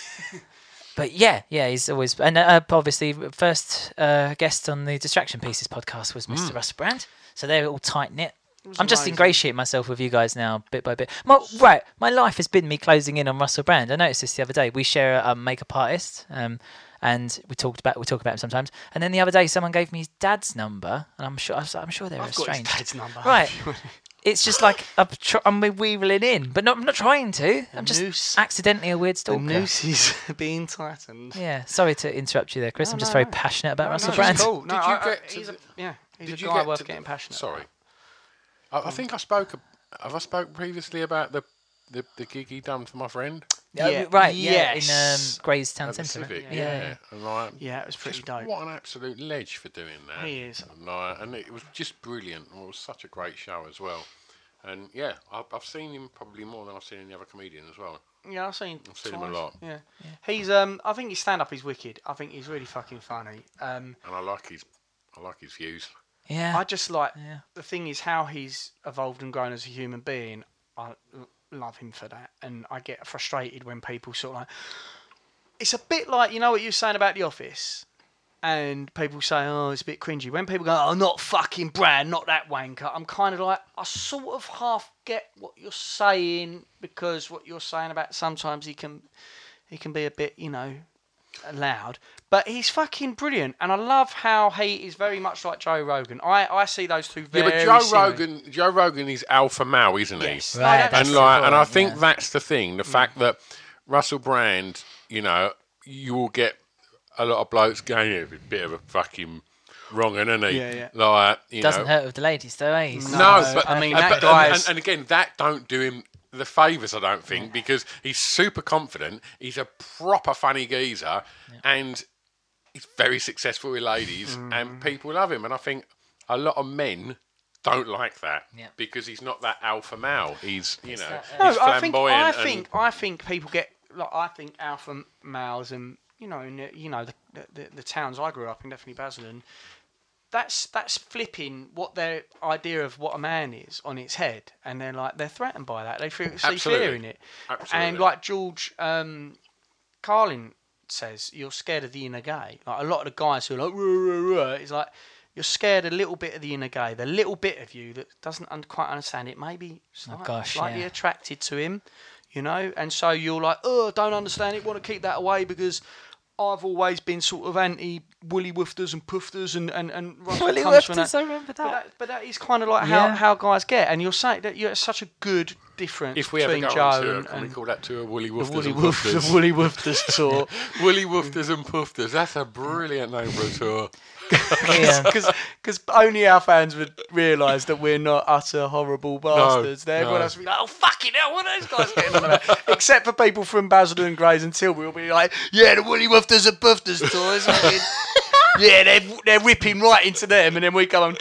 but yeah, yeah, he's always... And uh, obviously, first uh, guest on the Distraction Pieces podcast was Mister Mm. Russell Brand. So they're all tight-knit. I'm amazing. Just ingratiating myself with you guys now, bit by bit. My, right, my life has been me closing in on Russell Brand. I noticed this the other day. We share a um, makeup artist, um, and we talked about we talk about him sometimes. And then the other day, someone gave me his dad's number, and I'm sure I'm sure they're I've strange. Got his dad's number. Right. It's just like I'm, tr- I'm weaving in, but not, I'm not trying to. I'm just noose, accidentally a weird stalker. The noose is being tightened. Yeah, sorry to interrupt you there, Chris. No, I'm just no, very no. passionate about no, Russell no, Brand. Cool. No, did you I, get I, to he's the, a, yeah, he's did a you guy get worth to getting the, passionate Sorry. about. I, I think I spoke. Have I spoke previously about the the, the gig he done for my friend? Yeah, yeah. right. Yeah, yes. in um, Gray's Town At the Centre. Civic, Right? yeah. Yeah, yeah. yeah. And like, Yeah, it was pretty just dope. What an absolute ledge for doing that. He is. And, like, and it was just brilliant. It was such a great show as well. And yeah, I've, I've seen him probably more than I've seen any other comedian as well. Yeah, I've seen. I've seen twice. him a lot. Yeah. yeah, he's. Um, I think his stand-up is wicked. I think he's really fucking funny. Um, and I like his, I like his views. Yeah. I just like yeah. the thing is how he's evolved and grown as a human being. I l- love him for that, and I get frustrated when people sort of like. It's a bit like, you know what you were saying about The Office, and people say, oh, it's a bit cringy. When people go, oh, not fucking Brand, not that wanker, I'm kind of like, I sort of half get what you're saying, because what you're saying about sometimes he can, he can be a bit, you know, loud. But he's fucking brilliant, and I love how he is very much like Joe Rogan. I, I see those two very Yeah, but Joe similar. Rogan, Joe Rogan is alpha male, isn't he? Yes. Right, No, that's and the like, point, and I think yeah. that's the thing. The mm. fact that Russell Brand, you know, you will get a lot of blokes going, yeah, a bit of a fucking wrong, isn't he? Yeah, yeah. Like, you Doesn't know, hurt with the ladies, though, eh? He's- No, No, but I mean, uh, that but- guy's- and, and again, that don't do him the favours, I don't think, because he's super confident. He's a proper funny geezer, Yeah. and he's very successful with ladies, Mm. and people love him. And I think a lot of men don't like that Yeah. because he's not that alpha male. He's, you know, that, No, he's I think flamboyant. I and- think I think people get like I think alpha males and you know in the, you know the, the the towns I grew up in, definitely Basildon. That's that's flipping what their idea of what a man is on its head, and they're like they're threatened by that. They feel, see Absolutely. fear in it, Absolutely. and like George um, Carlin says, you're scared of the inner gay. Like a lot of the guys who are like, ruh, ruh, ruh, it's like you're scared a little bit of the inner gay, the little bit of you that doesn't un- quite understand it, maybe slight, Oh, gosh, slightly yeah. attracted to him, you know, and so you're like, oh, don't understand it, want to keep that away because I've always been sort of anti woolly woofters and poofters and and and Russell Woolly comes from Woofers, that. I remember But that. that, but that is kind of like how, Yeah. how guys get, and you're saying that you're such a good difference if we ever between go Joe on tour, and, can we and call that tour Woolly the Woofers woolly and woof, the Pufters? woolly woofters tour. Woolly Woofers and Pufters. That's a brilliant name for a tour. Yeah. Because only our fans would realise that we're not utter horrible bastards. Then everyone no. else would be like, oh, fucking hell, what are those guys getting on about? Except for people from Basildon and Grays and Tilbury will be like, yeah, the Woolly Woofters and Pufters tours. Yeah, they're, they're ripping right into them. And then we go on,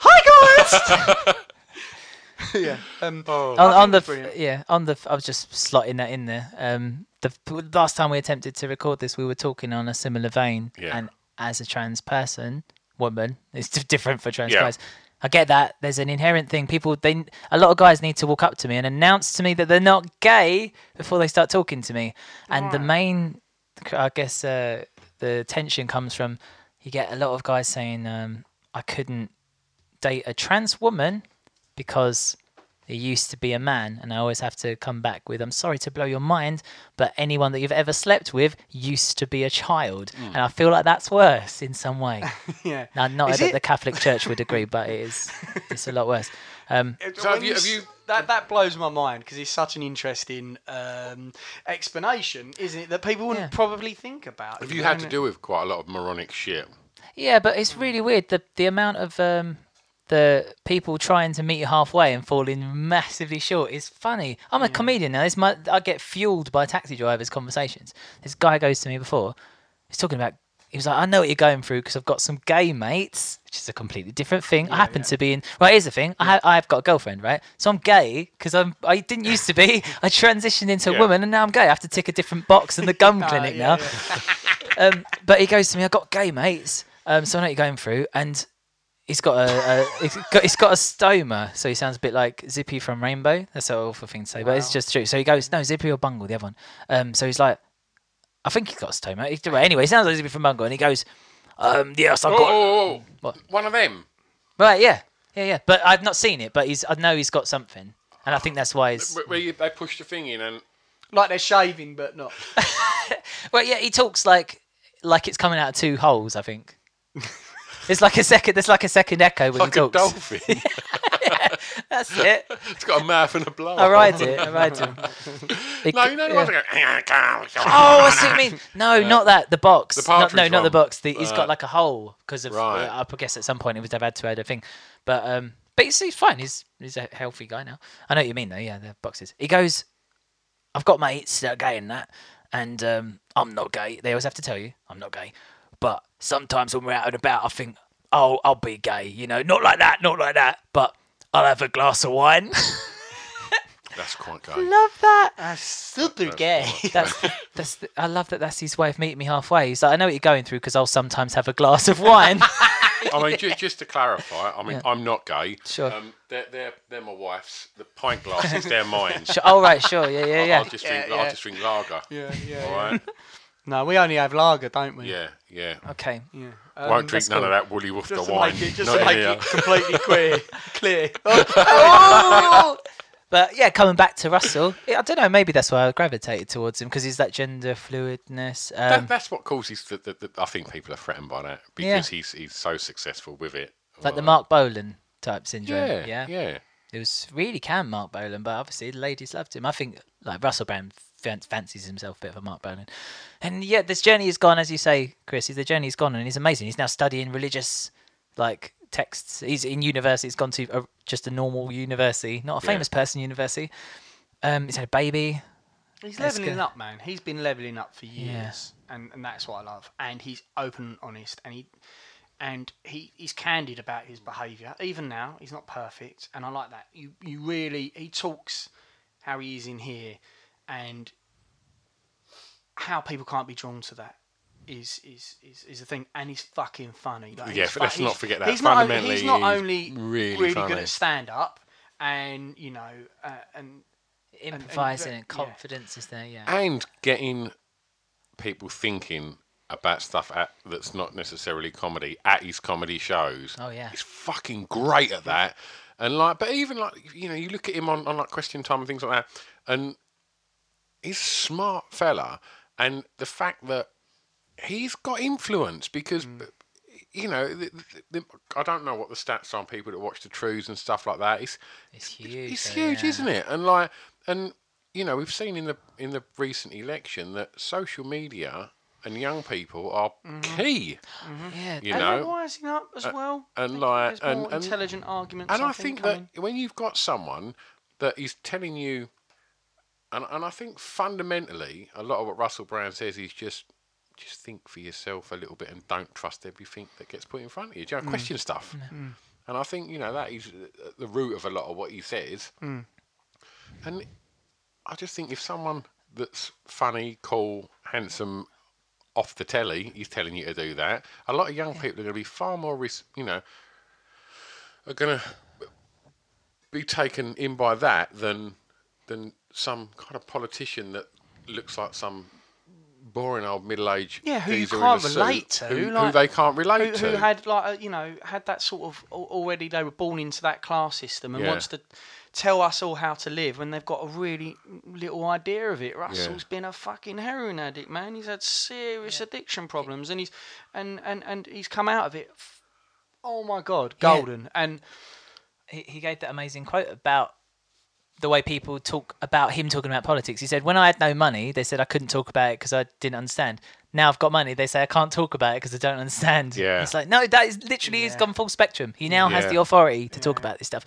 hi, guys! yeah. Um, Oh. on, I on the think it's brilliant. yeah on the I was just slotting that in there. Um, the last time we attempted to record this, we were talking on a similar vein, Yeah. and as a trans person, woman, it's d- different for trans Yeah. guys. I get that. There's an inherent thing. People, they, a lot of guys need to walk up to me and announce to me that they're not gay before they start talking to me. And the main, I guess, uh, the tension comes from you get a lot of guys saying, um, "I couldn't date a trans woman because it used to be a man," and I always have to come back with, "I'm sorry to blow your mind, but anyone that you've ever slept with used to be a child," Mm. and I feel like that's worse in some way. yeah. Now, not Is that it? the Catholic Church would agree, but it is. It's a lot worse. Um, So When have you- have s- you- That that blows my mind because it's such an interesting um, explanation, isn't it? That people wouldn't Yeah. probably think about. Have you you know, had to and- deal with quite a lot of moronic shit? yeah, but it's really weird the the amount of um, the people trying to meet you halfway and falling massively short is funny. I'm a comedian now. It's my, I get fueled by taxi drivers' conversations. This guy goes to me before. He's talking about he was like, I know what you're going through because I've got some gay mates, which is a completely different thing. I happen to be in. Right, here's the thing. I ha- I've got a girlfriend, right? So I'm gay because I'm. I didn't used to be. I transitioned into Yeah. a woman, and now I'm gay. I have to tick a different box in the gum clinic yeah, now. um, but he goes to me, I've got gay mates, um, so I know what you're going through, and he's got a, a he's got he's got a stoma, so he sounds a bit like Zippy from Rainbow. That's an awful thing to say, but it's just true. So he goes, no, Zippy or Bungle, the other one. Um, so he's like, I think he's got a stoma. He, well, anyway, he sounds like Zippy from Bungle, and he goes, um, yes, I've Oh, got. oh, oh. What? One of them. Right, yeah, yeah, yeah. But I've not seen it, but he's I know he's got something, and I think that's why he's. Where- Where you, they push the thing in and Like they're shaving, but not. Well, yeah, he talks like like it's coming out of two holes. I think. It's like a second. There's like a second echo when like he a talks. dolphin. That's it. It's got a mouth and a blow. I ride it. I ride him. It No, c- you know the yeah. ones that go. Oh, I see what you mean. No, not that. The box. The Not- no, partridge not the one. box. The, he's Right. got like a hole because of. Right. Uh, I guess at some point it was they've had to add a thing, but um, but he's, he's fine. He's he's a healthy guy now. I know what you mean though. Yeah, the boxes. He goes, I've got mates that are gay and that, and um, I'm not gay. They always have to tell you I'm not gay, but sometimes when we're out and about, I think, oh, I'll be gay. You know, not like that, not like that, but I'll have a glass of wine. That's quite gay. Love that. That's super gay. That's, that's the, I love that. That's his way of meeting me halfway. He's like, I know what you're going through because I'll sometimes have a glass of wine. I mean, just, just to clarify, I mean, Yeah. I'm not gay. Sure. Um, they're, they're, they're my wife's. The pint glasses, they're mine. Sure. Oh right, sure, yeah, yeah, I'll, yeah. I'll just drink. Yeah, I'll yeah. just drink lager. Yeah, yeah. All right. No, we only have lager, don't we? Yeah, yeah. Okay. Yeah. Um, Won't drink that's none cool. of that woolly woofed Just to wine. make it, just Not to make here. it completely clear. clear. But yeah, coming back to Russell, I don't know. Maybe that's why I gravitated towards him because he's that gender fluidness. Um, That, that's what causes the, the, the. I think people are threatened by that because Yeah. he's he's so successful with it. like the Right. Mark Bolan type syndrome. Yeah, Yeah, yeah. It was really can Mark Bolan, but obviously the ladies loved him. I think like Russell Brand fan- fancies himself a bit of a Mark Bolan, and yeah, this journey has gone, as you say, Chris. The journey's gone, and he's amazing. He's now studying religious like texts. He's in university. He's gone to a, just a normal university, not a Yeah. famous person university. Um, he's had a baby. He's That's leveling good. up, man. He's been leveling up for years, Yeah. and and that's what I love. And he's open and honest, and he and he he's candid about his behaviour. Even now, he's not perfect, and I like that. You you really he talks how he is in here, and how people can't be drawn to that is is is, is a thing. And he's fucking funny. Like, Yeah, he's but let's fu- not he's- forget that. He's not, only, Fundamentally, he's not he's only really really funny. good at stand up, and you know, uh, and Improvising and, yeah. confidence is there, yeah. And getting people thinking about stuff at, that's not necessarily comedy at his comedy shows. Oh, yeah. He's fucking great at that. And like, but even like, you know, you look at him on, on like Question Time and things like that, and he's a smart fella. And the fact that he's got influence because, you know, the, the, the, I don't know what the stats are on people that watch the Trues and stuff like that. It's It's huge. it's though, huge, yeah. isn't it? And like, and you know, we've seen in the in the recent election that social media and young people are key. Yeah, You and know, they're wising up as well. I and think like, there's more and, and intelligent arguments. and I, I think coming. that when you've got someone that is telling you, and and I think fundamentally, a lot of what Russell Brand says is just. Just think for yourself a little bit and don't trust everything that gets put in front of you. Do you know, question stuff. And I think, you know, that is at the root of a lot of what he says. And I just think if someone that's funny, cool, handsome, off the telly is telling you to do that, a lot of young people are going to be far more, ris- you know, are going to be taken in by that than than some kind of politician that looks like some boring old middle-aged Yeah, who you geezer in can't a suit, relate to, who, who like- they can't relate who, to. who had like a, you know had that sort of al- already they were born into that class system and Yeah. wants to tell us all how to live when they've got a really little idea of it. Russell's been a fucking heroin addict, man. He's had serious addiction problems, and he's and, and, and he's come out of it. f- Oh my god, Yeah. golden. And he, he gave that amazing quote about the way people talk about him talking about politics. He said, when I had no money, they said I couldn't talk about it because I didn't understand. Now I've got money, they say I can't talk about it because I don't understand. Yeah. It's like, no, that is literally, he's Yeah. gone full spectrum. He now has Yeah. the authority to talk about this stuff.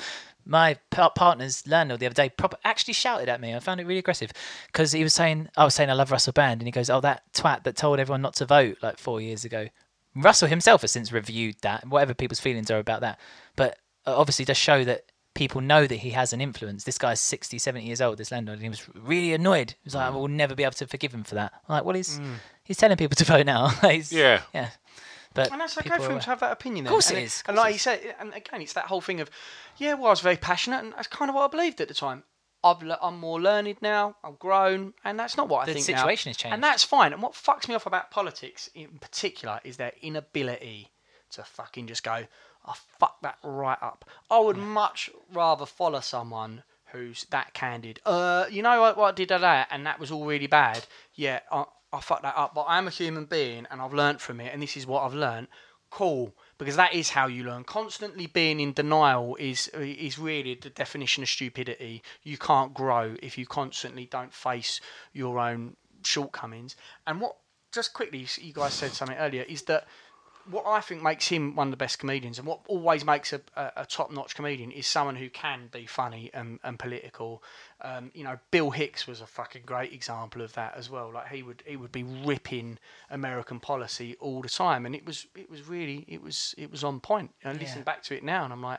My pa- partner's landlord the other day proper actually shouted at me. I found it really aggressive because he was saying, I was saying I love Russell Brand, and he goes, "Oh, that twat that told everyone not to vote like four years ago." Russell himself has since reviewed that, whatever people's feelings are about that. But uh, obviously does show that people know that he has an influence. This guy's sixty, seventy years old, this landlord, and he was really annoyed. He was like, "I will never be able to forgive him for that." I'm like, well, he's mm. he's telling people to vote now. he's, yeah. Yeah. But and that's okay for him to have that opinion. Of course then. it and is. It, and like he said, and again, it's that whole thing of, yeah, well, I was very passionate, and that's kind of what I believed at the time. I've, le- I'm more learned now. I'm grown, and that's not what I the think now. The situation has changed, and that's fine. And what fucks me off about politics in particular is their inability to fucking just go, "I fuck that right up." I would yeah. much rather follow someone who's that candid. Uh, you know what, what I did that, and that was all really bad. Yeah, I, I fucked that up, but I am a human being, and I've learnt from it, and this is what I've learnt. Cool, because that is how you learn. Constantly being in denial is is really the definition of stupidity. You can't grow if you constantly don't face your own shortcomings. And what, just quickly, you guys said something earlier, is that what I think makes him one of the best comedians, and what always makes a, a, a top-notch comedian, is someone who can be funny and, and political. Um, you know, Bill Hicks was a fucking great example of that as well. Like he would he would be ripping American policy all the time, and it was it was really it was it was on point. And yeah. Listen back to it now, and I'm like,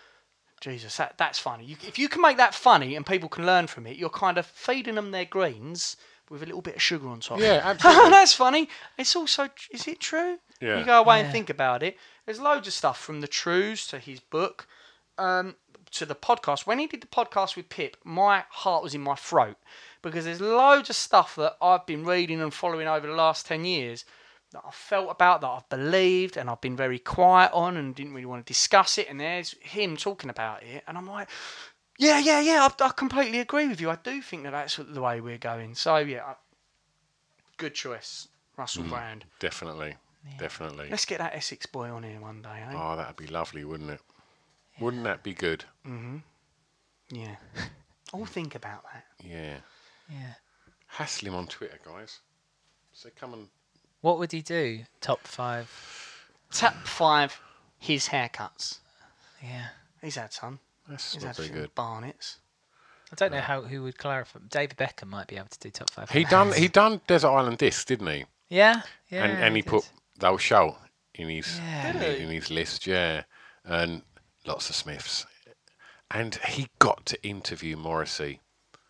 Jesus, that that's funny. You, if you can make that funny and people can learn from it, you're kind of feeding them their greens with a little bit of sugar on top. Yeah, absolutely. That's funny. It's also, is it true? Yeah. You go away yeah. and think about it. There's loads of stuff from the Trues to his book, um, to the podcast. When he did the podcast with Pip, my heart was in my throat because there's loads of stuff that I've been reading and following over the last ten years that I've felt about, that I've believed, and I've been very quiet on and didn't really want to discuss it. And there's him talking about it, and I'm like, yeah, yeah, yeah, I, I completely agree with you. I do think that that's the way we're going. So, yeah, I, good choice, Russell mm, Brand. Definitely, yeah. definitely. Let's get that Essex boy on here one day, eh? Oh, that'd be lovely, wouldn't it? Yeah. Wouldn't that be good? Mm-hmm. Yeah. I'll think about that. Yeah. Yeah. Hassle him on Twitter, guys. So come and... What would he do? Top five? Top five, his haircuts. Yeah. He's had some. That's He's not had very good. Barnets. I don't know how who would clarify. David Beckham might be able to do top five. He done he done Desert Island Discs, didn't he? Yeah, yeah. And and he, he put Thou Shalt in his Yeah. in, his, in his list, yeah. And lots of Smiths. And he got to interview Morrissey.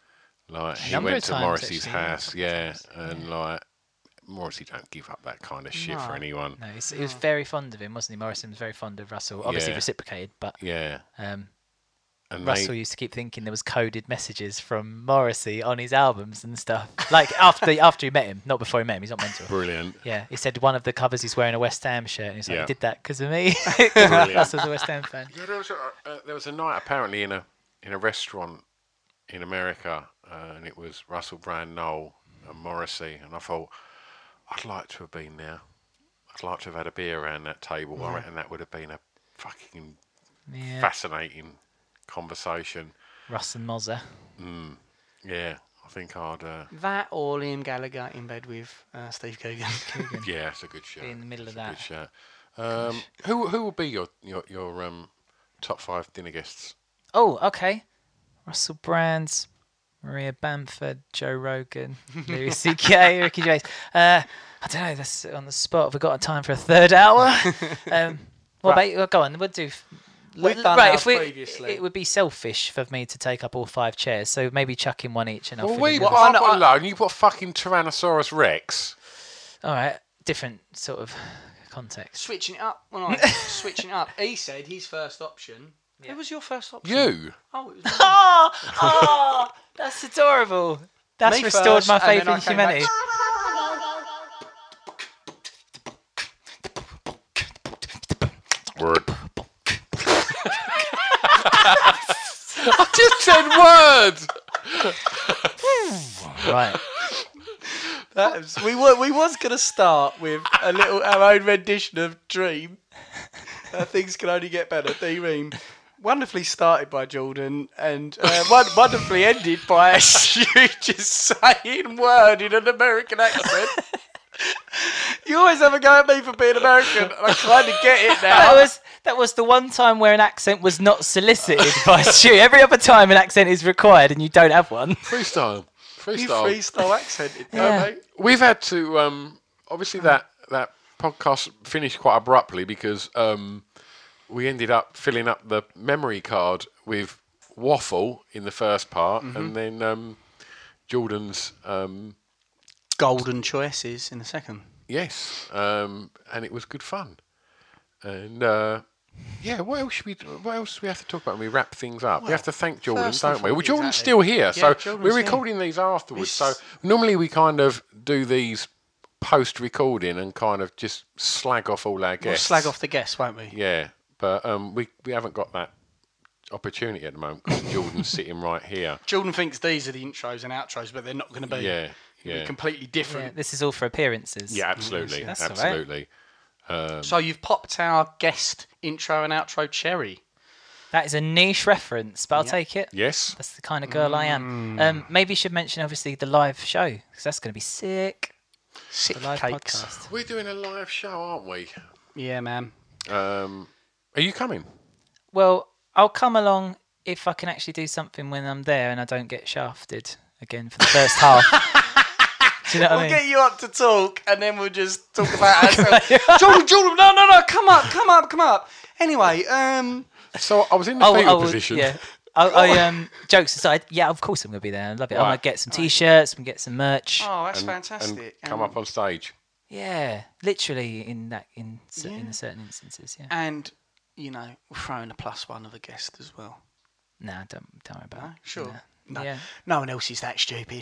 Like he Number went of to times, Morrissey's actually, yeah. house, yeah, and like Morrissey don't give up that kind of shit No. for anyone. No, he's, he was very fond of him, wasn't he? Morrison was very fond of Russell. Obviously Yeah. reciprocated, but Yeah. um, And Russell they, used to keep thinking there was coded messages from Morrissey on his albums and stuff. Like after after he met him, not before he met him. He's not mental. brilliant. Yeah, he said one of the covers he's wearing a West Ham shirt, and he's like, Yeah. "He did that because of me." Brilliant. Russell's a West Ham fan. Yeah, there was a, uh, there was a night apparently in a in a restaurant in America, uh, and it was Russell Brand, Noel, and Morrissey, and I thought I'd like to have been there. I'd like to have had a beer around that table. I reckon that would have been a fucking Yeah, fascinating conversation. Russ and Mozza. Mm, yeah, I think I'd. Uh, That or Liam Gallagher in bed with uh, Steve Coogan. yeah, it's a good show. Be in the middle of It's a that. good show. Um, who who will be your your your um, top five dinner guests? Oh, okay. Russell Brand, Maria Bamford, Joe Rogan, Louis C K, Ricky Gervais. Uh, I don't know. That's on the spot. Have we got time for a third hour? um, what Right. about you? Well, go on. We'll do. We've L- done right, ours if we, previously. it would be selfish for me to take up all five chairs, so maybe chuck in one each and I'll Well, fill we in well, the I know- put I- alone. You put fucking Tyrannosaurus Rex. All right, different sort of context. Switching it up. Well, no, switching it up. He said his first option. Who was your first option? You. Oh, it was Oh, oh, that's adorable. That's Me restored first, my and faith then I in came back humanity. Word. I just said words. Right. That was, we were we was gonna start with a little our own rendition of Dream. Uh, things can only get better. Dream, wonderfully started by Jordan and uh, won- wonderfully ended by you just saying word in an American accent. You always have a go at me for being American, and I kind of get it now. That was That was the one time where an accent was not solicited by Stu. Every other time an accent is required and you don't have one. Freestyle. Freestyle. You freestyle accented, Yeah. mate. We've had to, um, obviously that, that podcast finished quite abruptly because um, we ended up filling up the memory card with waffle in the first part Mm-hmm. and then um, Jordan's, um, Golden choices in the second. yes, um, and it was good fun. And uh, yeah, what else should we? What else do we have to talk about when we wrap things up? we have to thank Jordan, first and don't we? Well, foremost, Jordan's exactly. still here, Yeah, so Jordan's we're here. recording these afterwards. So It's- normally we kind of do these post-recording and kind of just slag off all our We'll guests. slag off the guests, won't we? Yeah, but um, we we haven't got that opportunity at the moment because Jordan's sitting right here. Jordan thinks these are the intros and outros, but they're not going to be. Yeah, They're yeah, completely Yeah, different. this is all for appearances. yeah, absolutely, That's all right. absolutely. So you've popped our guest intro and outro cherry. That is a niche reference, but I'll take it. Yes. That's the kind of girl I am. Mm. Um, maybe you should mention, obviously, the live show, because that's going to be sick. Sick The live cakes. podcast. We're doing a live show, aren't we? Yeah, man. Um, are you coming? Well, I'll come along if I can actually do something when I'm there and I don't get shafted again for the first half. Do you know what We'll I mean? get you up to talk, and then we'll just talk about ourselves. Jordan, Jordan, no, no, no, come up, come up, come up. Anyway, um, So I was in the Oh, fetal oh, position. Yeah. I, I um jokes aside, yeah, of course I'm gonna be there. I love it. I'm Right. gonna get some t-shirts, and get some merch. oh, that's and, fantastic. and come Um, up on stage. Yeah, literally in that in cer- in Yeah. certain instances. Yeah. And you know, we're throwing a plus one of a guest as well. Nah, don't don't worry about No? it. Sure. Nah. No, Yeah. no one else is that stupid.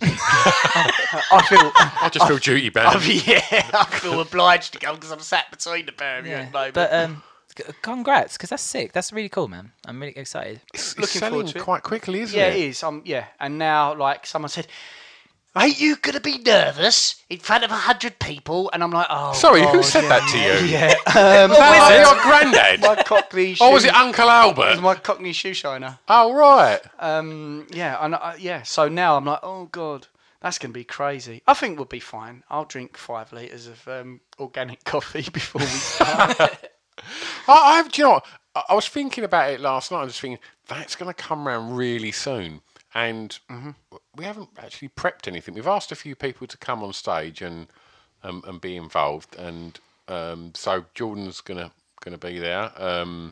I feel, I just feel duty bound. yeah, I feel obliged to go because I'm sat between the pair of you at Yeah. the moment. But um, c- congrats, because that's sick. That's really cool, man. I'm really excited. It's looking selling forward to it. quite quickly, isn't yeah, it? it is. Um, yeah, and now like someone said, "Ain't you gonna be nervous in front of a hundred people?" And I'm like, "Oh, Sorry, who God, said yeah, that to you? Yeah, um, Oh, your granddad? my Cockney. Shoe, Oh, was it Uncle It Albert? was my Cockney shoe shiner. Oh, right. Um, yeah, and uh, yeah. So now I'm like, oh God, that's gonna be crazy. I think we'll be fine. I'll drink five liters of um, organic coffee before we start. I, I, do you know what? I, I was thinking about it last night. I was thinking, that's going to come around really soon. And Mm-hmm. we haven't actually prepped anything. We've asked a few people to come on stage and um, and be involved. And um, so Jordan's going to going to be there. Um,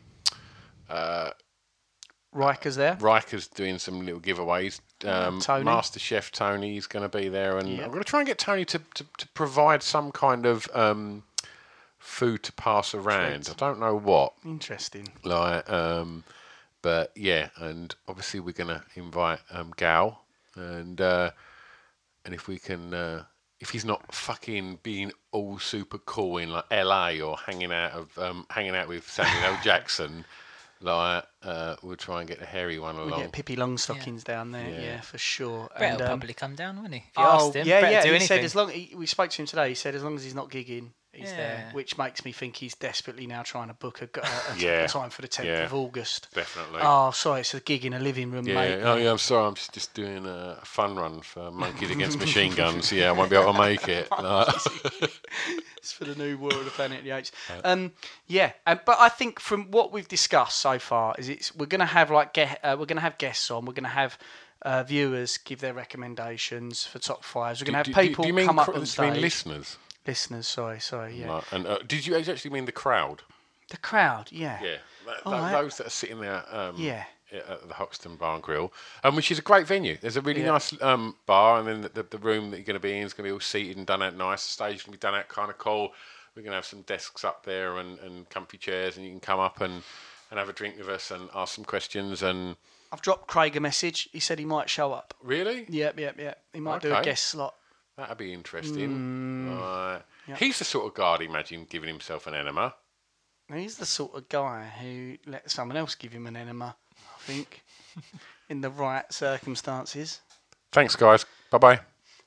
Riker's there. Riker's doing some little giveaways. Um, Tony. Master Chef Tony is going to be there, and Yeah. I'm going to try and get Tony to, to, to provide some kind of um, food to pass around. I don't know what, Interesting. like, um, but yeah, and obviously we're going to invite um, Gal, and uh, and if we can, uh, if he's not fucking being all super cool in like L A or hanging out of um, hanging out with Samuel L. Jackson. Like, uh, we'll try and get the hairy one We along. get Pippi Longstockings down there, yeah. Yeah. for sure. Brett And, will um, probably come down, won't he? If you oh, asked him. yeah, Brett yeah. will do He anything. said as long he, we spoke to him today. He said as long as he's not gigging, he's there, Yeah. which makes me think he's desperately now trying to book a, a, a Yeah. time for the tenth Yeah. of August. Definitely. Oh, sorry, it's a gig in a living room, yeah. mate. Oh, yeah. I'm sorry. I'm just, just doing a, a fun run for Monkeys Against Machine Guns. Yeah, I won't be able to make it. Like- It's for the new War of the Planet of the Apes. Um, yeah, um, but I think from what we've discussed so far is it's we're gonna have like get, uh, we're gonna have guests on. We're gonna have uh, viewers give their recommendations for top fives. We're gonna have do, do- people do you mean come up cr- on do you mean stage. listeners? Listeners, sorry, sorry, yeah. Like, and uh, did you actually mean the crowd? The crowd, yeah. Yeah. That, Oh, tho- I- those that are sitting there. Um, Yeah. At the Hoxton Bar and Grill, um, which is a great venue. There's a really Yeah. nice um, bar, and then the, the, the room that you're going to be in is going to be all seated and done out nice. The stage is going to be done out kind of cool. We're going to have some desks up there and, and comfy chairs, and you can come up and, and have a drink with us and ask some questions. And I've dropped Craig a message. He said he might show up. really, Yep, yep, yep. He might do a Okay. guest slot. that'd be interesting. Mm. Right. Yep. He's the sort of guy I'd imagine giving himself an enema. He's the sort of guy who let someone else give him an enema, I think, in the right circumstances. Thanks, guys. Bye bye.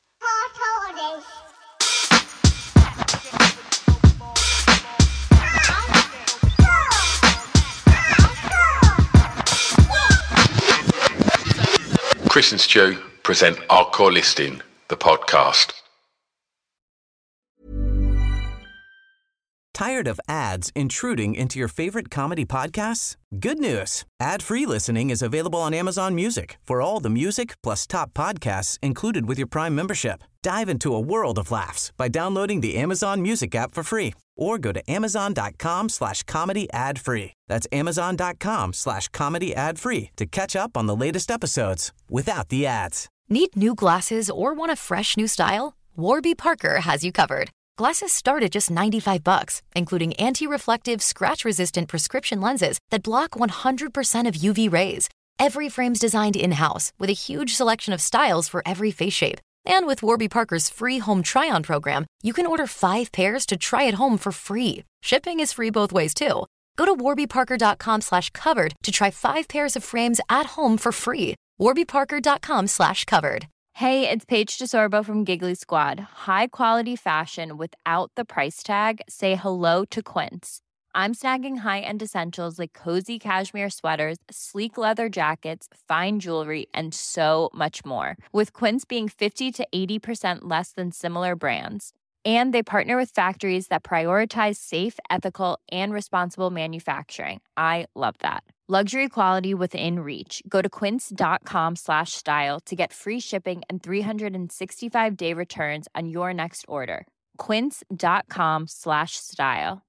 Chris and Stu present Hardcore Listing, the podcast. Tired of ads intruding into your favorite comedy podcasts? Good news. Ad-free listening is available on Amazon Music for all the music plus top podcasts included with your Prime membership. Dive into a world of laughs by downloading the Amazon Music app for free or go to amazon.com slash comedy ad free. That's amazon.com slash comedy ad free to catch up on the latest episodes without the ads. Need new glasses or want a fresh new style? Warby Parker has you covered. Glasses start at just ninety-five bucks, including anti-reflective, scratch-resistant prescription lenses that block one hundred percent of U V rays. Every frame's designed in-house with a huge selection of styles for every face shape. And with Warby Parker's free home try-on program, you can order five pairs to try at home for free. Shipping is free both ways, too. Go to warbyparker.com slash covered to try five pairs of frames at home for free. warbyparker.com slash covered. Hey, it's Paige DeSorbo from Giggly Squad. High quality fashion without the price tag. Say hello to Quince. I'm snagging high-end essentials like cozy cashmere sweaters, sleek leather jackets, fine jewelry, and so much more. With Quince being fifty to eighty percent less than similar brands. And they partner with factories that prioritize safe, ethical, and responsible manufacturing. I love that. Luxury quality within reach. Go to quince.com slash style to get free shipping and three sixty-five day returns on your next order. Quince.com slash style.